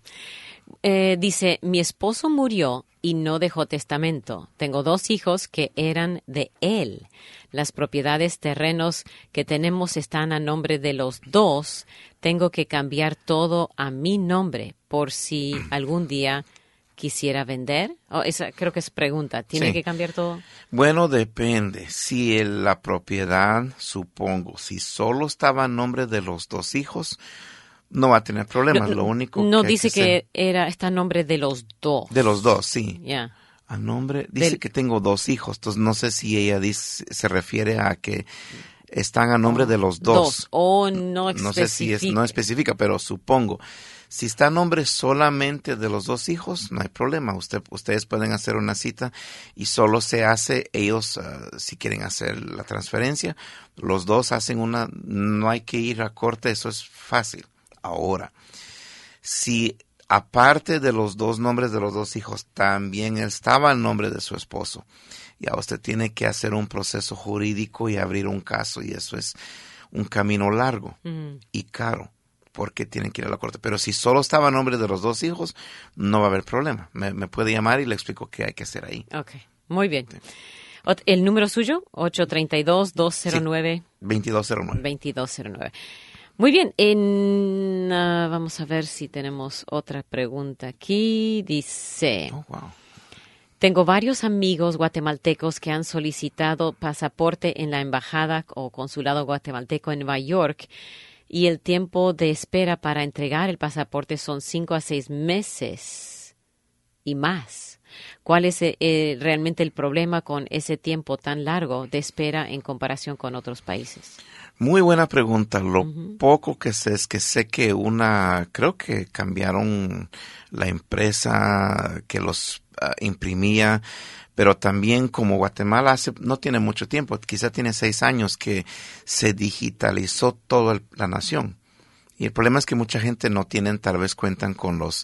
Eh, dice, mi esposo murió y no dejó testamento. Tengo dos hijos que eran de él. Las propiedades, terrenos que tenemos están a nombre de los dos. Tengo que cambiar todo a mi nombre por si algún día quisiera vender. Oh, esa creo que es pregunta. ¿Tiene sí. que cambiar todo? Bueno, depende. Si el, la propiedad, supongo, si solo estaba a nombre de los dos hijos, no va a tener problemas. No, Lo único no que dice que, que ser, era está a nombre de los dos. De los dos, sí. Ya. Yeah. A nombre dice Del, que tengo dos hijos, entonces no sé si ella dice, se refiere a que están a nombre oh, de los dos. Dos. O no especifica. No sé si es no especifica, pero supongo. Si está a nombre solamente de los dos hijos, no hay problema. Usted, ustedes pueden hacer una cita y solo se hace ellos, uh, si quieren hacer la transferencia, los dos hacen una, no hay que ir a corte, eso es fácil. Ahora, si aparte de los dos nombres de los dos hijos, también estaba el nombre de su esposo, ya usted tiene que hacer un proceso jurídico y abrir un caso, y eso es un camino largo uh-huh. y caro, porque tienen que ir a la corte. Pero si solo estaba el nombre de los dos hijos, no va a haber problema. Me, me puede llamar y le explico qué hay que hacer ahí. Ok, muy bien. Sí. ¿El número suyo? ocho tres dos, dos cero nueve. Sí, veintidós cero nueve. veintidós cero nueve. Muy bien, en, uh, vamos a ver si tenemos otra pregunta aquí. Dice, oh, wow. Tengo varios amigos guatemaltecos que han solicitado pasaporte en la embajada o consulado guatemalteco en Nueva York y el tiempo de espera para entregar el pasaporte son cinco a seis meses y más. ¿Cuál es eh, realmente el problema con ese tiempo tan largo de espera en comparación con otros países? Muy buena pregunta. Lo Ujú. poco que sé es que sé que una, creo que cambiaron la empresa que los ah, imprimía, pero también como Guatemala hace, no tiene mucho tiempo, quizá tiene seis años que se digitalizó toda el- la nación. Y el problema es que mucha gente no tienen, tal vez cuentan con los,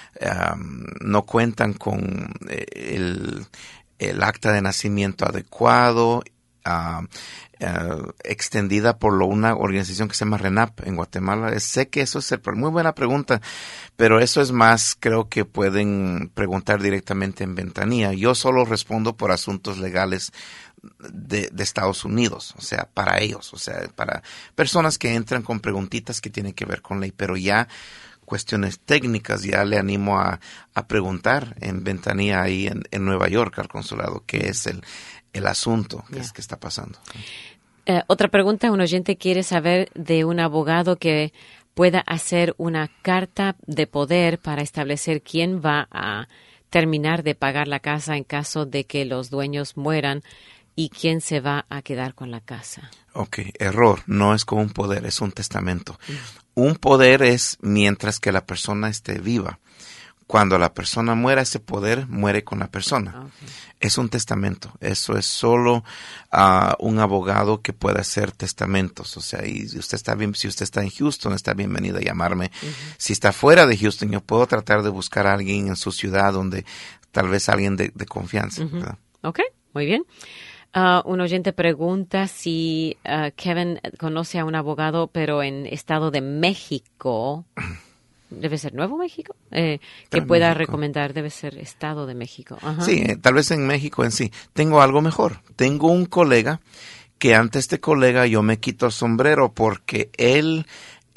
am, no cuentan con eh, el, el acta de nacimiento adecuado, am, eh, extendida por lo- una organización que se llama RENAP en Guatemala. Eh, Sé que eso es el, pro- muy buena pregunta, pero eso es más, creo que pueden preguntar directamente en Ventanilla. Yo solo respondo por asuntos legales de, de Estados Unidos, o sea, para ellos, o sea, para personas que entran con preguntitas que tienen que ver con ley, pero ya cuestiones técnicas, ya le animo a, a preguntar en Ventanilla ahí en, en Nueva York al consulado qué es el, el asunto que, Ya. es, que está pasando. Eh, otra pregunta, un oyente quiere saber de un abogado que pueda hacer una carta de poder para establecer quién va a terminar de pagar la casa en caso de que los dueños mueran y quién se va a quedar con la casa. Ok, error, no es como un poder, es un testamento. Un poder es mientras que la persona esté viva. Cuando la persona muera, ese poder muere con la persona. Okay. Es un testamento. Eso es solo ah, un abogado que puede hacer testamentos. O sea, y si usted está bien, si usted está en Houston, está bienvenido a llamarme. Ujú. Si está fuera de Houston, yo puedo tratar de buscar a alguien en su ciudad donde tal vez alguien de, de confianza. Ujú. ¿verdad? Ok, muy bien. Ah, un oyente pregunta si ah, Kevin conoce a un abogado, pero en Estado de México. Debe ser Nuevo México, eh, que en pueda México. recomendar. Debe ser Estado de México. Ajá. Sí, eh, tal vez en México en sí. Tengo algo mejor. Tengo un colega que ante este colega yo me quito el sombrero porque él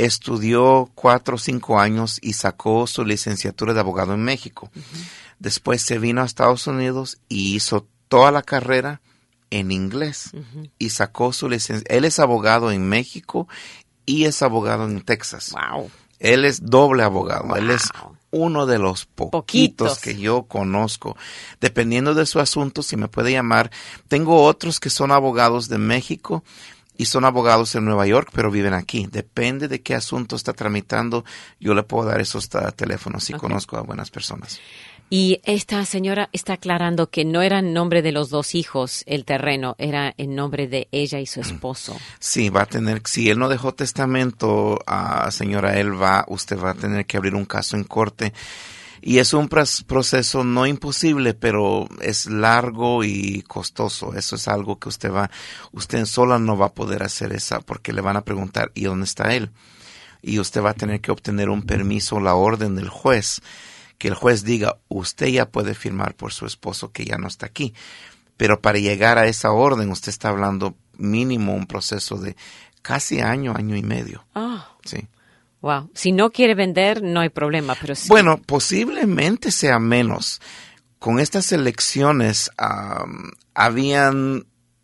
estudió cuatro o cinco años y sacó su licenciatura de abogado en México. Ujú. Después se vino a Estados Unidos y hizo toda la carrera en inglés Ujú. y sacó su licencia. Él es abogado en México y es abogado en Texas. Wow. Él es doble abogado. Wow. Él es uno de los poquitos, Poquitos. que yo conozco. Dependiendo de su asunto, si me puede llamar. Tengo otros que son abogados de México y son abogados en Nueva York, pero viven aquí. Depende de qué asunto está tramitando. Yo le puedo dar esos ta- teléfonos si Ok. conozco a buenas personas. Y esta señora está aclarando que no era en nombre de los dos hijos el terreno, era en nombre de ella y su esposo. Sí, va a tener, si él no dejó testamento, ah, señora, él va, usted va a tener que abrir un caso en corte. Y es un pras- proceso no imposible, pero es largo y costoso. Eso es algo que usted va, usted sola no va a poder hacer esa, porque le van a preguntar, ¿y dónde está él? Y usted va a tener que obtener un permiso, la orden del juez, que el juez diga, usted ya puede firmar por su esposo que ya no está aquí. Pero para llegar a esa orden, usted está hablando mínimo un proceso de casi año, año y medio. Ah, Sí. wow. Si no quiere vender, no hay problema, pero sí. Bueno, posiblemente sea menos. Con estas elecciones, am, habían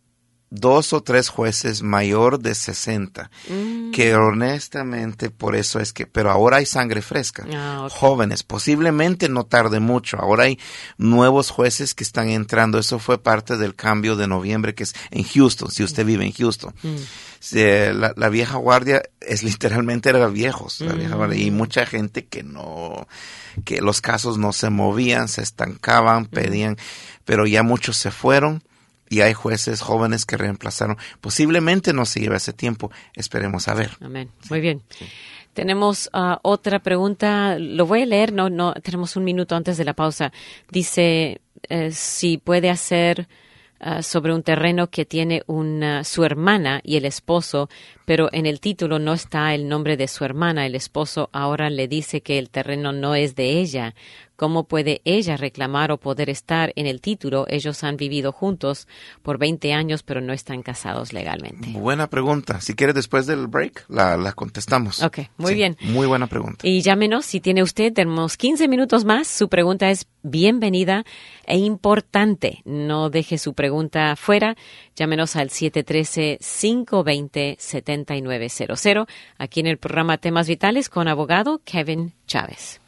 dos o tres jueces mayor de sesenta, Mm. que honestamente por eso es que, pero ahora hay sangre fresca, Ah, ok. jóvenes, posiblemente no tarde mucho, ahora hay nuevos jueces que están entrando, eso fue parte del cambio de noviembre que es en Houston, si usted vive en Houston. Mm. Se- la, la vieja guardia es literalmente era viejos, la vieja Mm. guardia, y mucha gente que no, que los casos no se movían, se estancaban, pedían, pero ya muchos se fueron y hay jueces jóvenes que reemplazaron. Posiblemente no se lleve ese tiempo, esperemos a ver. Amén. Muy bien. Tenemos ah, otra pregunta. Lo voy a leer. No, no. Tenemos un minuto antes de la pausa. Dice eh, si puede hacer ah, sobre un terreno que tiene una, su hermana y el esposo, pero en el título no está el nombre de su hermana. El esposo ahora le dice que el terreno no es de ella. ¿cómo puede ella reclamar o poder estar en el título? Ellos han vivido juntos por veinte años, pero no están casados legalmente. Buena pregunta. Si quiere, después del break, la, la contestamos. Ok, muy Sí, bien. Muy buena pregunta. Y llámenos, si tiene usted, tenemos quince minutos más. Su pregunta es bienvenida e importante. No deje su pregunta fuera. Llámenos al siete uno tres, cinco dos cero, siete nueve cero cero, aquí en el programa Temas Vitales con abogado Kevin Chávez.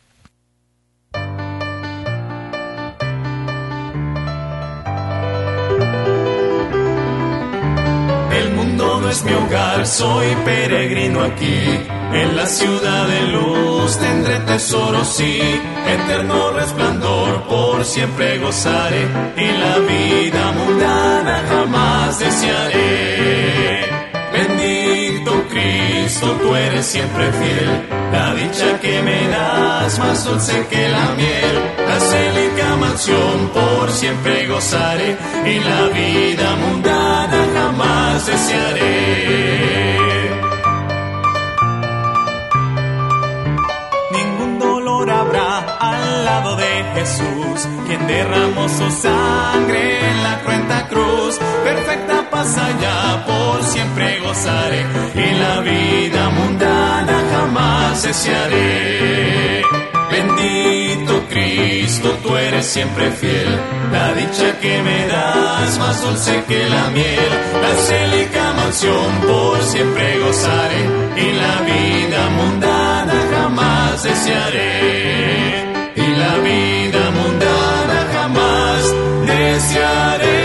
El mundo no es mi hogar, soy peregrino aquí. En la ciudad de luz tendré tesoro, sí. Eterno resplandor, por siempre gozaré. Y la vida mundana jamás desearé. Bendito Cristo, tú eres siempre fiel. La dicha que me das, más dulce que la miel. La célica mansión, por siempre gozaré. Y la vida mundana jamás desearé. Ningún dolor habrá al lado de Jesús, quien derramó su sangre en la cruenta cruz. Perfecta paz allá, por siempre gozaré. Y la vida mundana jamás desearé. Bendito Cristo, tú eres siempre fiel. La dicha que me das, más dulce que la miel. La célica mansión, por siempre gozaré. Y la vida mundana jamás desearé. Y la vida mundana jamás desearé.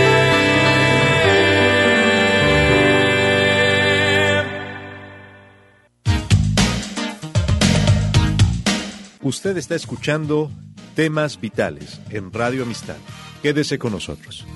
Usted está escuchando Temas Vitales en Radio Amistad. Quédese con nosotros.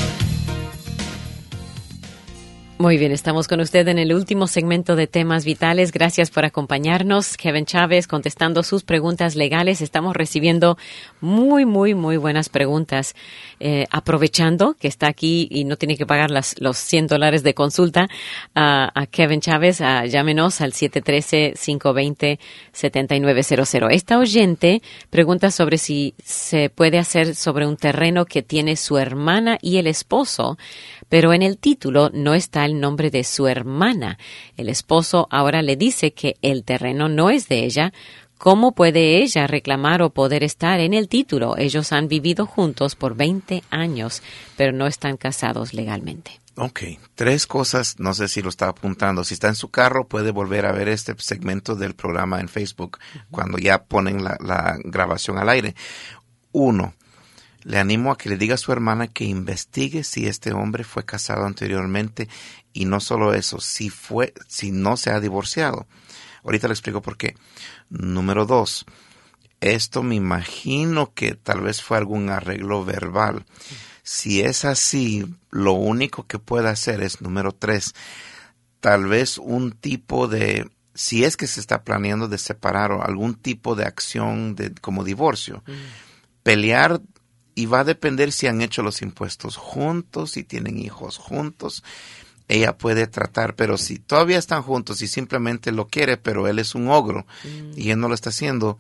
Muy bien, estamos con usted en el último segmento de Temas Vitales. Gracias por acompañarnos. Kevin Chávez contestando sus preguntas legales. Estamos recibiendo muy, muy, muy buenas preguntas. Eh, aprovechando que está aquí y no tiene que pagar las, los cien dólares de consulta, uh, a Kevin Chávez, uh, llámenos al siete uno tres, cinco dos cero, siete nueve cero cero. Esta oyente pregunta sobre si se puede hacer sobre un terreno que tiene su hermana y el esposo, pero en el título no está el nombre de su hermana. El esposo ahora le dice que el terreno no es de ella. ¿Cómo puede ella reclamar o poder estar en el título? Ellos han vivido juntos por veinte años, pero no están casados legalmente. Ok, tres cosas, no sé si lo está apuntando. Si está en su carro, puede volver a ver este segmento del programa en Facebook, uh-huh, cuando ya ponen la, la grabación al aire. Uno, le animo a que le diga a su hermana que investigue si este hombre fue casado anteriormente, y no solo eso, si fue, si no se ha divorciado. Ahorita le explico por qué. Número dos, esto me imagino que tal vez fue algún arreglo verbal. Si es así, lo único que puede hacer es, número tres, tal vez un tipo de, si es que se está planeando de separar, o algún tipo de acción de, como divorcio, mm. pelear. Y va a depender si han hecho los impuestos juntos, si tienen hijos juntos. Ella puede tratar, pero si todavía están juntos y simplemente lo quiere, pero él es un ogro mm. y él no lo está haciendo,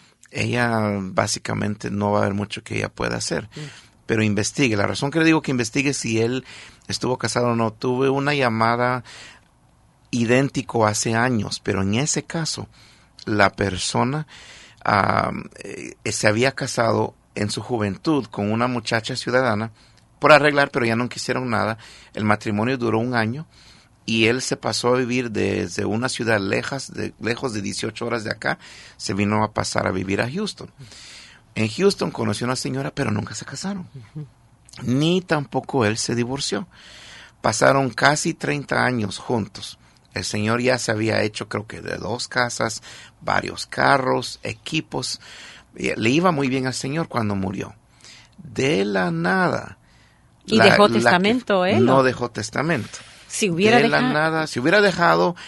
ella básicamente no va a haber mucho que ella pueda hacer. Mm. Pero investigue. La razón que le digo que investigue si él estuvo casado o no. Tuve una llamada idéntico hace años, pero en ese caso la persona uh, eh, se había casado en su juventud con una muchacha ciudadana por arreglar, pero ya no quisieron nada. El matrimonio duró un año y él se pasó a vivir desde una ciudad lejas, de, lejos de dieciocho horas de acá, se vino a pasar a vivir a Houston. En Houston conoció a una señora, pero nunca se casaron. Uh-huh. Ni tampoco él se divorció. Pasaron casi treinta años juntos. El señor ya se había hecho, creo que de dos casas, varios carros, equipos. Le iba muy bien al señor cuando murió. De la nada. ¿Y la, dejó la testamento que, él? No ¿o? dejó testamento. Si hubiera de dejado. la nada, si hubiera dejado,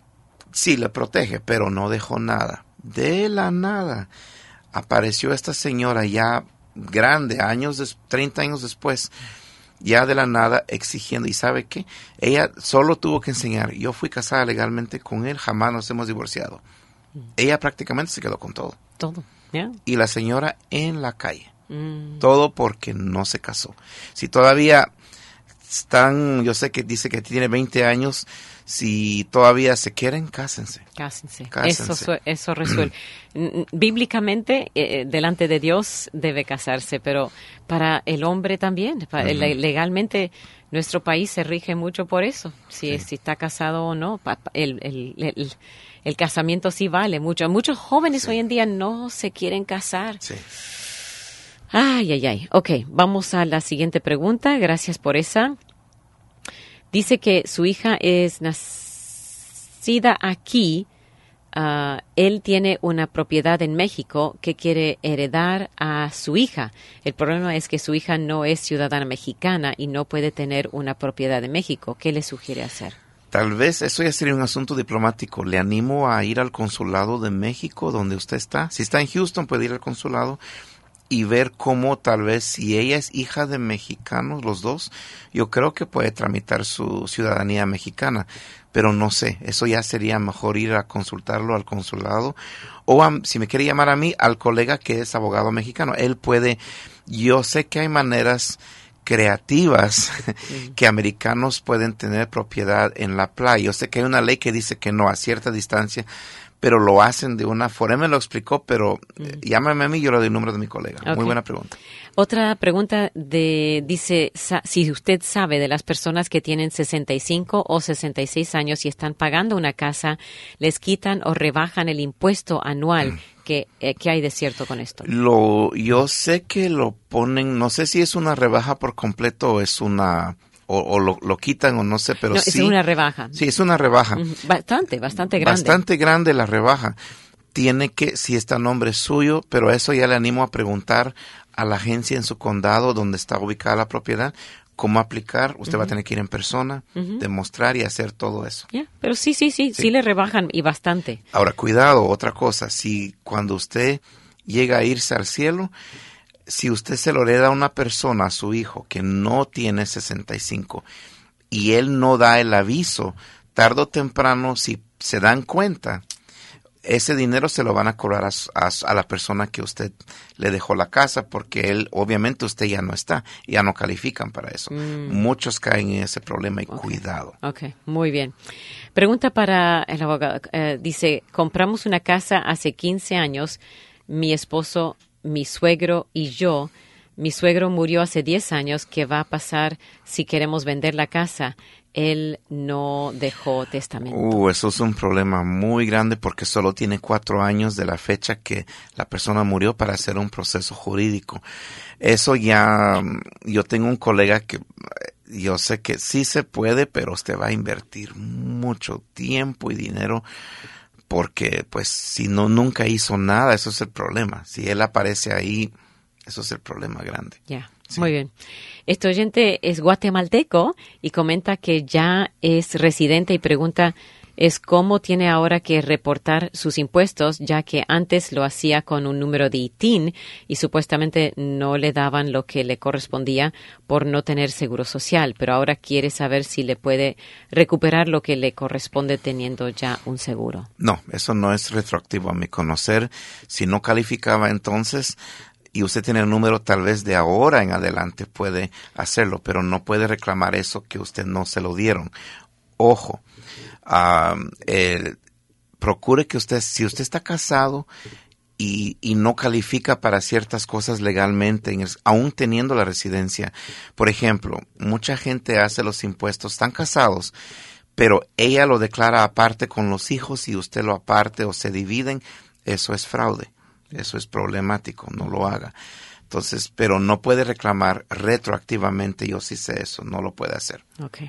sí le protege, pero no dejó nada. De la nada apareció esta señora ya grande, años des, treinta años después, ya de la nada exigiendo. ¿Y sabe qué? Ella solo tuvo que enseñar. Yo fui casada legalmente con él, jamás nos hemos divorciado. Mm. Ella prácticamente se quedó con todo. Todo. Yeah. y la señora en la calle. Mm. Todo porque no se casó. Si todavía están, yo sé que dice que tiene veinte años, si todavía se quieren, cásense. Cásense. Cásense. Eso, su- eso resuelve. N- Bíblicamente, eh, delante de Dios debe casarse, pero para el hombre también. Para- Ujú. le- legalmente, nuestro país se rige mucho por eso. Si, Sí. si está casado o no, pa- pa- el, el, el, el casamiento sí vale mucho. Muchos jóvenes Sí. hoy en día no se quieren casar. Sí. Ay, ay, ay. Ok, vamos a la siguiente pregunta. Gracias por esa. Dice que su hija es nacida aquí. Ah, él tiene una propiedad en México que quiere heredar a su hija. El problema es que su hija no es ciudadana mexicana y no puede tener una propiedad en México. ¿Qué le sugiere hacer? Tal vez eso ya sería un asunto diplomático. Le animo a ir al consulado de México donde usted está. Si está en Houston, puede ir al consulado y ver cómo tal vez si ella es hija de mexicanos, los dos, yo creo que puede tramitar su ciudadanía mexicana. Pero no sé, eso ya sería mejor ir a consultarlo al consulado o a, si me quiere llamar a mí, al colega que es abogado mexicano. Él puede, yo sé que hay maneras creativas que americanos pueden tener propiedad en la playa. Yo sé que hay una ley que dice que no a cierta distancia, pero lo hacen de una forma. Él me lo explicó, pero eh, llámame a mí, yo le doy el número de mi colega. Ok. Muy buena pregunta. Otra pregunta de dice sa- si usted sabe de las personas que tienen sesenta y cinco o sesenta y seis años y están pagando una casa, les quitan o rebajan el impuesto anual. ¿Qué, eh, ¿Qué hay de cierto con esto? Lo, yo sé que lo ponen, no sé si es una rebaja por completo o es una, o, o lo, lo quitan o no sé, pero No, sí. es una rebaja. Sí, es una rebaja. Ujú. Bastante, bastante grande. Bastante grande la rebaja. Tiene que, si está a nombre suyo, pero eso ya le animo a preguntar a la agencia en su condado donde está ubicada la propiedad, cómo aplicar. Usted va a tener que ir en persona, Ujú. demostrar y hacer todo eso. Ya, pero sí, sí, sí, sí, Sí. le rebajan y bastante. Ahora, cuidado, otra cosa, si cuando usted llega a irse al cielo, si usted se lo hereda a una persona, a su hijo, que no tiene sesenta y cinco, y él no da el aviso, tarde o temprano, si se dan cuenta, ese dinero se lo van a cobrar a, su- a su- a la persona que usted le dejó la casa, porque él, obviamente usted ya no está, ya no califican para eso. Mm. Muchos caen en ese problema y Ok. cuidado. Ok, muy bien. Pregunta para el abogado. Eh, dice, compramos una casa hace quince años, mi esposo, mi suegro y yo. Mi suegro murió hace diez años. ¿Qué va a pasar si queremos vender la casa? Él no dejó testamento. Uh, eso es un problema muy grande porque solo tiene cuatro años de la fecha que la persona murió para hacer un proceso jurídico. Eso ya, mm, yo tengo un colega que eh, yo sé que sí se puede, pero usted va a invertir mucho tiempo y dinero porque pues si no nunca hizo nada, eso es el problema. Si él aparece ahí, eso es el problema grande. Ya, Sí. muy bien. Este oyente es guatemalteco y comenta que ya es residente y pregunta es cómo tiene ahora que reportar sus impuestos, ya que antes lo hacía con un número de I T I N y supuestamente no le daban lo que le correspondía por no tener seguro social, pero ahora quiere saber si le puede recuperar lo que le corresponde teniendo ya un seguro. No, eso no es retroactivo a mi conocer. Si no calificaba entonces y usted tiene el número, tal vez de ahora en adelante puede hacerlo, pero no puede reclamar eso que usted no se lo dieron. Ojo, um, eh, procure que usted, si usted está casado y, y no califica para ciertas cosas legalmente, en el- aún teniendo la residencia, por ejemplo, mucha gente hace los impuestos, están casados, pero ella lo declara aparte con los hijos y usted lo aparte o se dividen, eso es fraude. Eso es problemático, no lo haga. Entonces, pero no puede reclamar retroactivamente, yo sí sé eso, no lo puede hacer. Okay.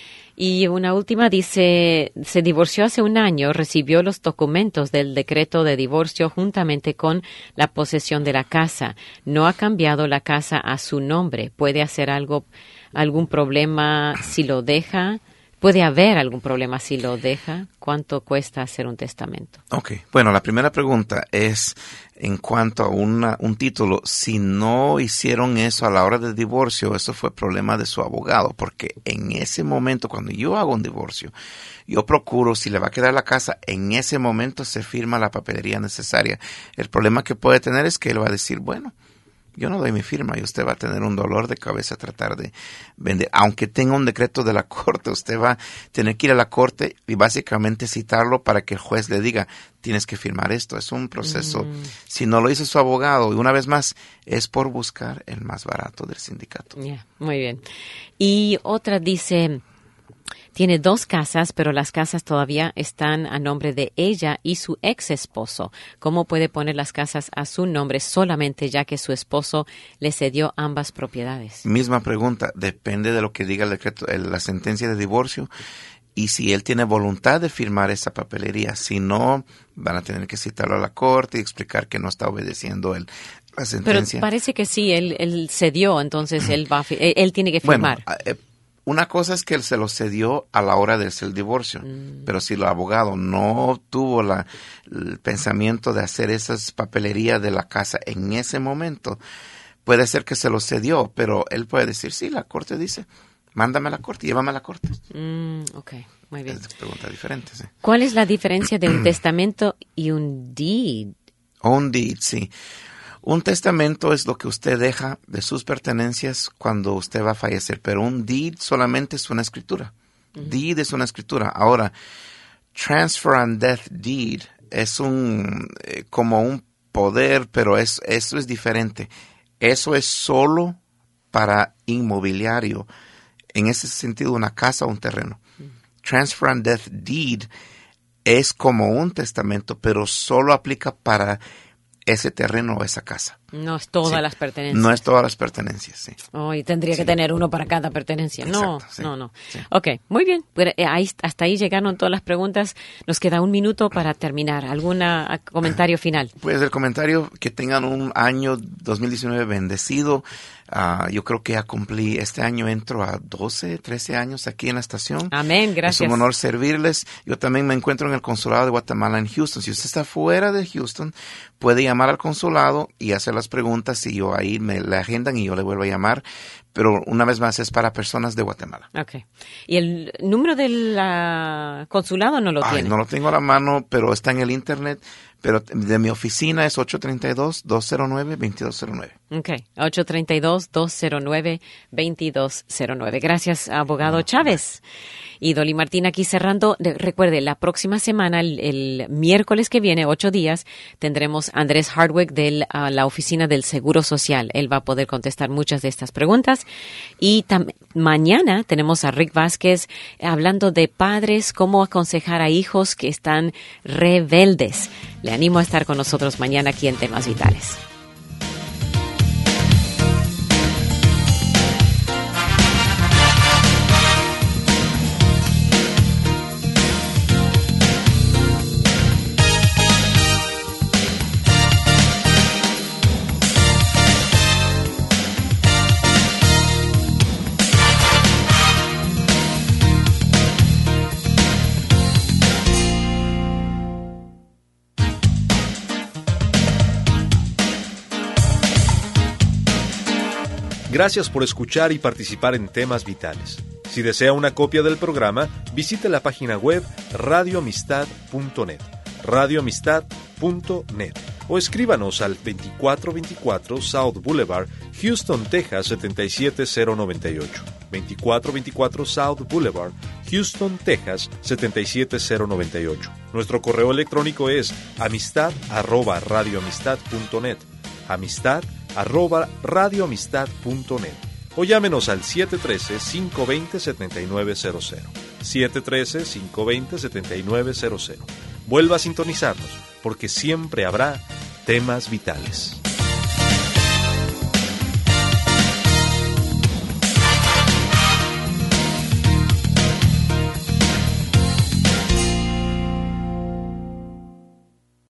Y una última dice, se divorció hace un año, recibió los documentos del decreto de divorcio juntamente con la posesión de la casa. No ha cambiado la casa a su nombre. ¿Puede hacer algo, algún problema si lo deja? ¿Puede haber algún problema si lo deja? ¿Cuánto cuesta hacer un testamento? Ok, bueno, la primera pregunta es en cuanto a una, un título. Si no hicieron eso a la hora del divorcio, eso fue problema de su abogado, porque en ese momento, cuando yo hago un divorcio, yo procuro, si le va a quedar la casa, en ese momento se firma la papelería necesaria. El problema que puede tener es que él va a decir, bueno, yo no doy mi firma y usted va a tener un dolor de cabeza a tratar de vender. Aunque tenga un decreto de la corte, usted va a tener que ir a la corte y básicamente citarlo para que el juez le diga, tienes que firmar esto. Es un proceso. Mm. Si no lo hizo su abogado, y una vez más, es por buscar el más barato del sindicato. Yeah, muy bien. Y otra dice... Tiene dos casas, pero las casas todavía están a nombre de ella y su ex esposo. ¿Cómo puede poner las casas a su nombre solamente ya que su esposo le cedió ambas propiedades? Misma pregunta. Depende de lo que diga el decreto, la sentencia de divorcio y si él tiene voluntad de firmar esa papelería. Si no, van a tener que citarlo a la corte y explicar que no está obedeciendo el, la sentencia. Pero parece que sí, él, él cedió, entonces él va, él, él tiene que firmar. Bueno, eh, una cosa es que él se lo cedió a la hora del divorcio, mm. pero si el abogado no tuvo la, el pensamiento de hacer esas papelerías de la casa en ese momento, puede ser que se lo cedió, pero él puede decir, sí, la corte dice, mándame a la corte, llévame a la corte. Mm, ok, muy bien. Es pregunta diferente, sí. ¿Cuál es la diferencia de un testamento y un deed? Un deed, sí. Un testamento es lo que usted deja de sus pertenencias cuando usted va a fallecer, pero un deed solamente es una escritura. Uh-huh. Deed es una escritura. Ahora, transfer and death deed es un eh, como un poder, pero es eso es diferente. Eso es solo para inmobiliario. En ese sentido, una casa o un terreno. Uh-huh. Transfer and death deed es como un testamento, pero solo aplica para ese terreno o esa casa. No es todas sí. las pertenencias. No es todas las pertenencias, sí. Oh, y tendría sí. que tener uno para cada pertenencia. No, Exacto, sí. no, no. Sí. Ok, muy bien. Pues ahí, hasta ahí llegaron todas las preguntas. Nos queda un minuto para terminar. ¿Algún comentario final? Pues el comentario, que tengan un año dos mil diecinueve bendecido. Uh, yo creo que ya cumplí, este año entro a doce, trece años aquí en la estación. Amén, gracias. Es un honor servirles. Yo también me encuentro en el consulado de Guatemala en Houston. Si usted está fuera de Houston, puede llamar al consulado y hacer las preguntas y yo ahí me la agendan y yo le vuelvo a llamar. Pero una vez más es para personas de Guatemala. Okay. ¿Y el número del uh, consulado no lo Ay, tiene? No lo tengo a la mano, pero está en el internet. Pero de mi oficina es ocho tres dos, dos cero nueve, dos dos cero nueve. Ok, ocho tres dos, dos cero nueve, dos dos cero nueve. Gracias, abogado no, Chávez. Y Dolly Martín aquí cerrando. De, recuerde, la próxima semana, el, el miércoles que viene, ocho días, tendremos a Andrés Hardwick de uh, la Oficina del Seguro Social. Él va a poder contestar muchas de estas preguntas. Y tam- mañana tenemos a Rick Vázquez hablando de padres, cómo aconsejar a hijos que están rebeldes. Le animo a estar con nosotros mañana aquí en Temas Vitales. Gracias por escuchar y participar en Temas Vitales. Si desea una copia del programa, visite la página web radio amistad punto net, radio amistad punto net, o escríbanos al veinticuatro veinticuatro South Boulevard, Houston, Texas setenta y siete cero noventa y ocho. veinticuatro veinticuatro South Boulevard, Houston, Texas setenta y siete cero noventa y ocho. Nuestro correo electrónico es amistad arroba radio amistad punto net, amistad arroba radio amistad punto net, o llámenos al siete uno tres, cinco dos cero, siete nueve cero cero, siete uno tres, cinco dos cero, siete nueve cero cero. Vuelva a sintonizarnos, porque siempre habrá temas vitales.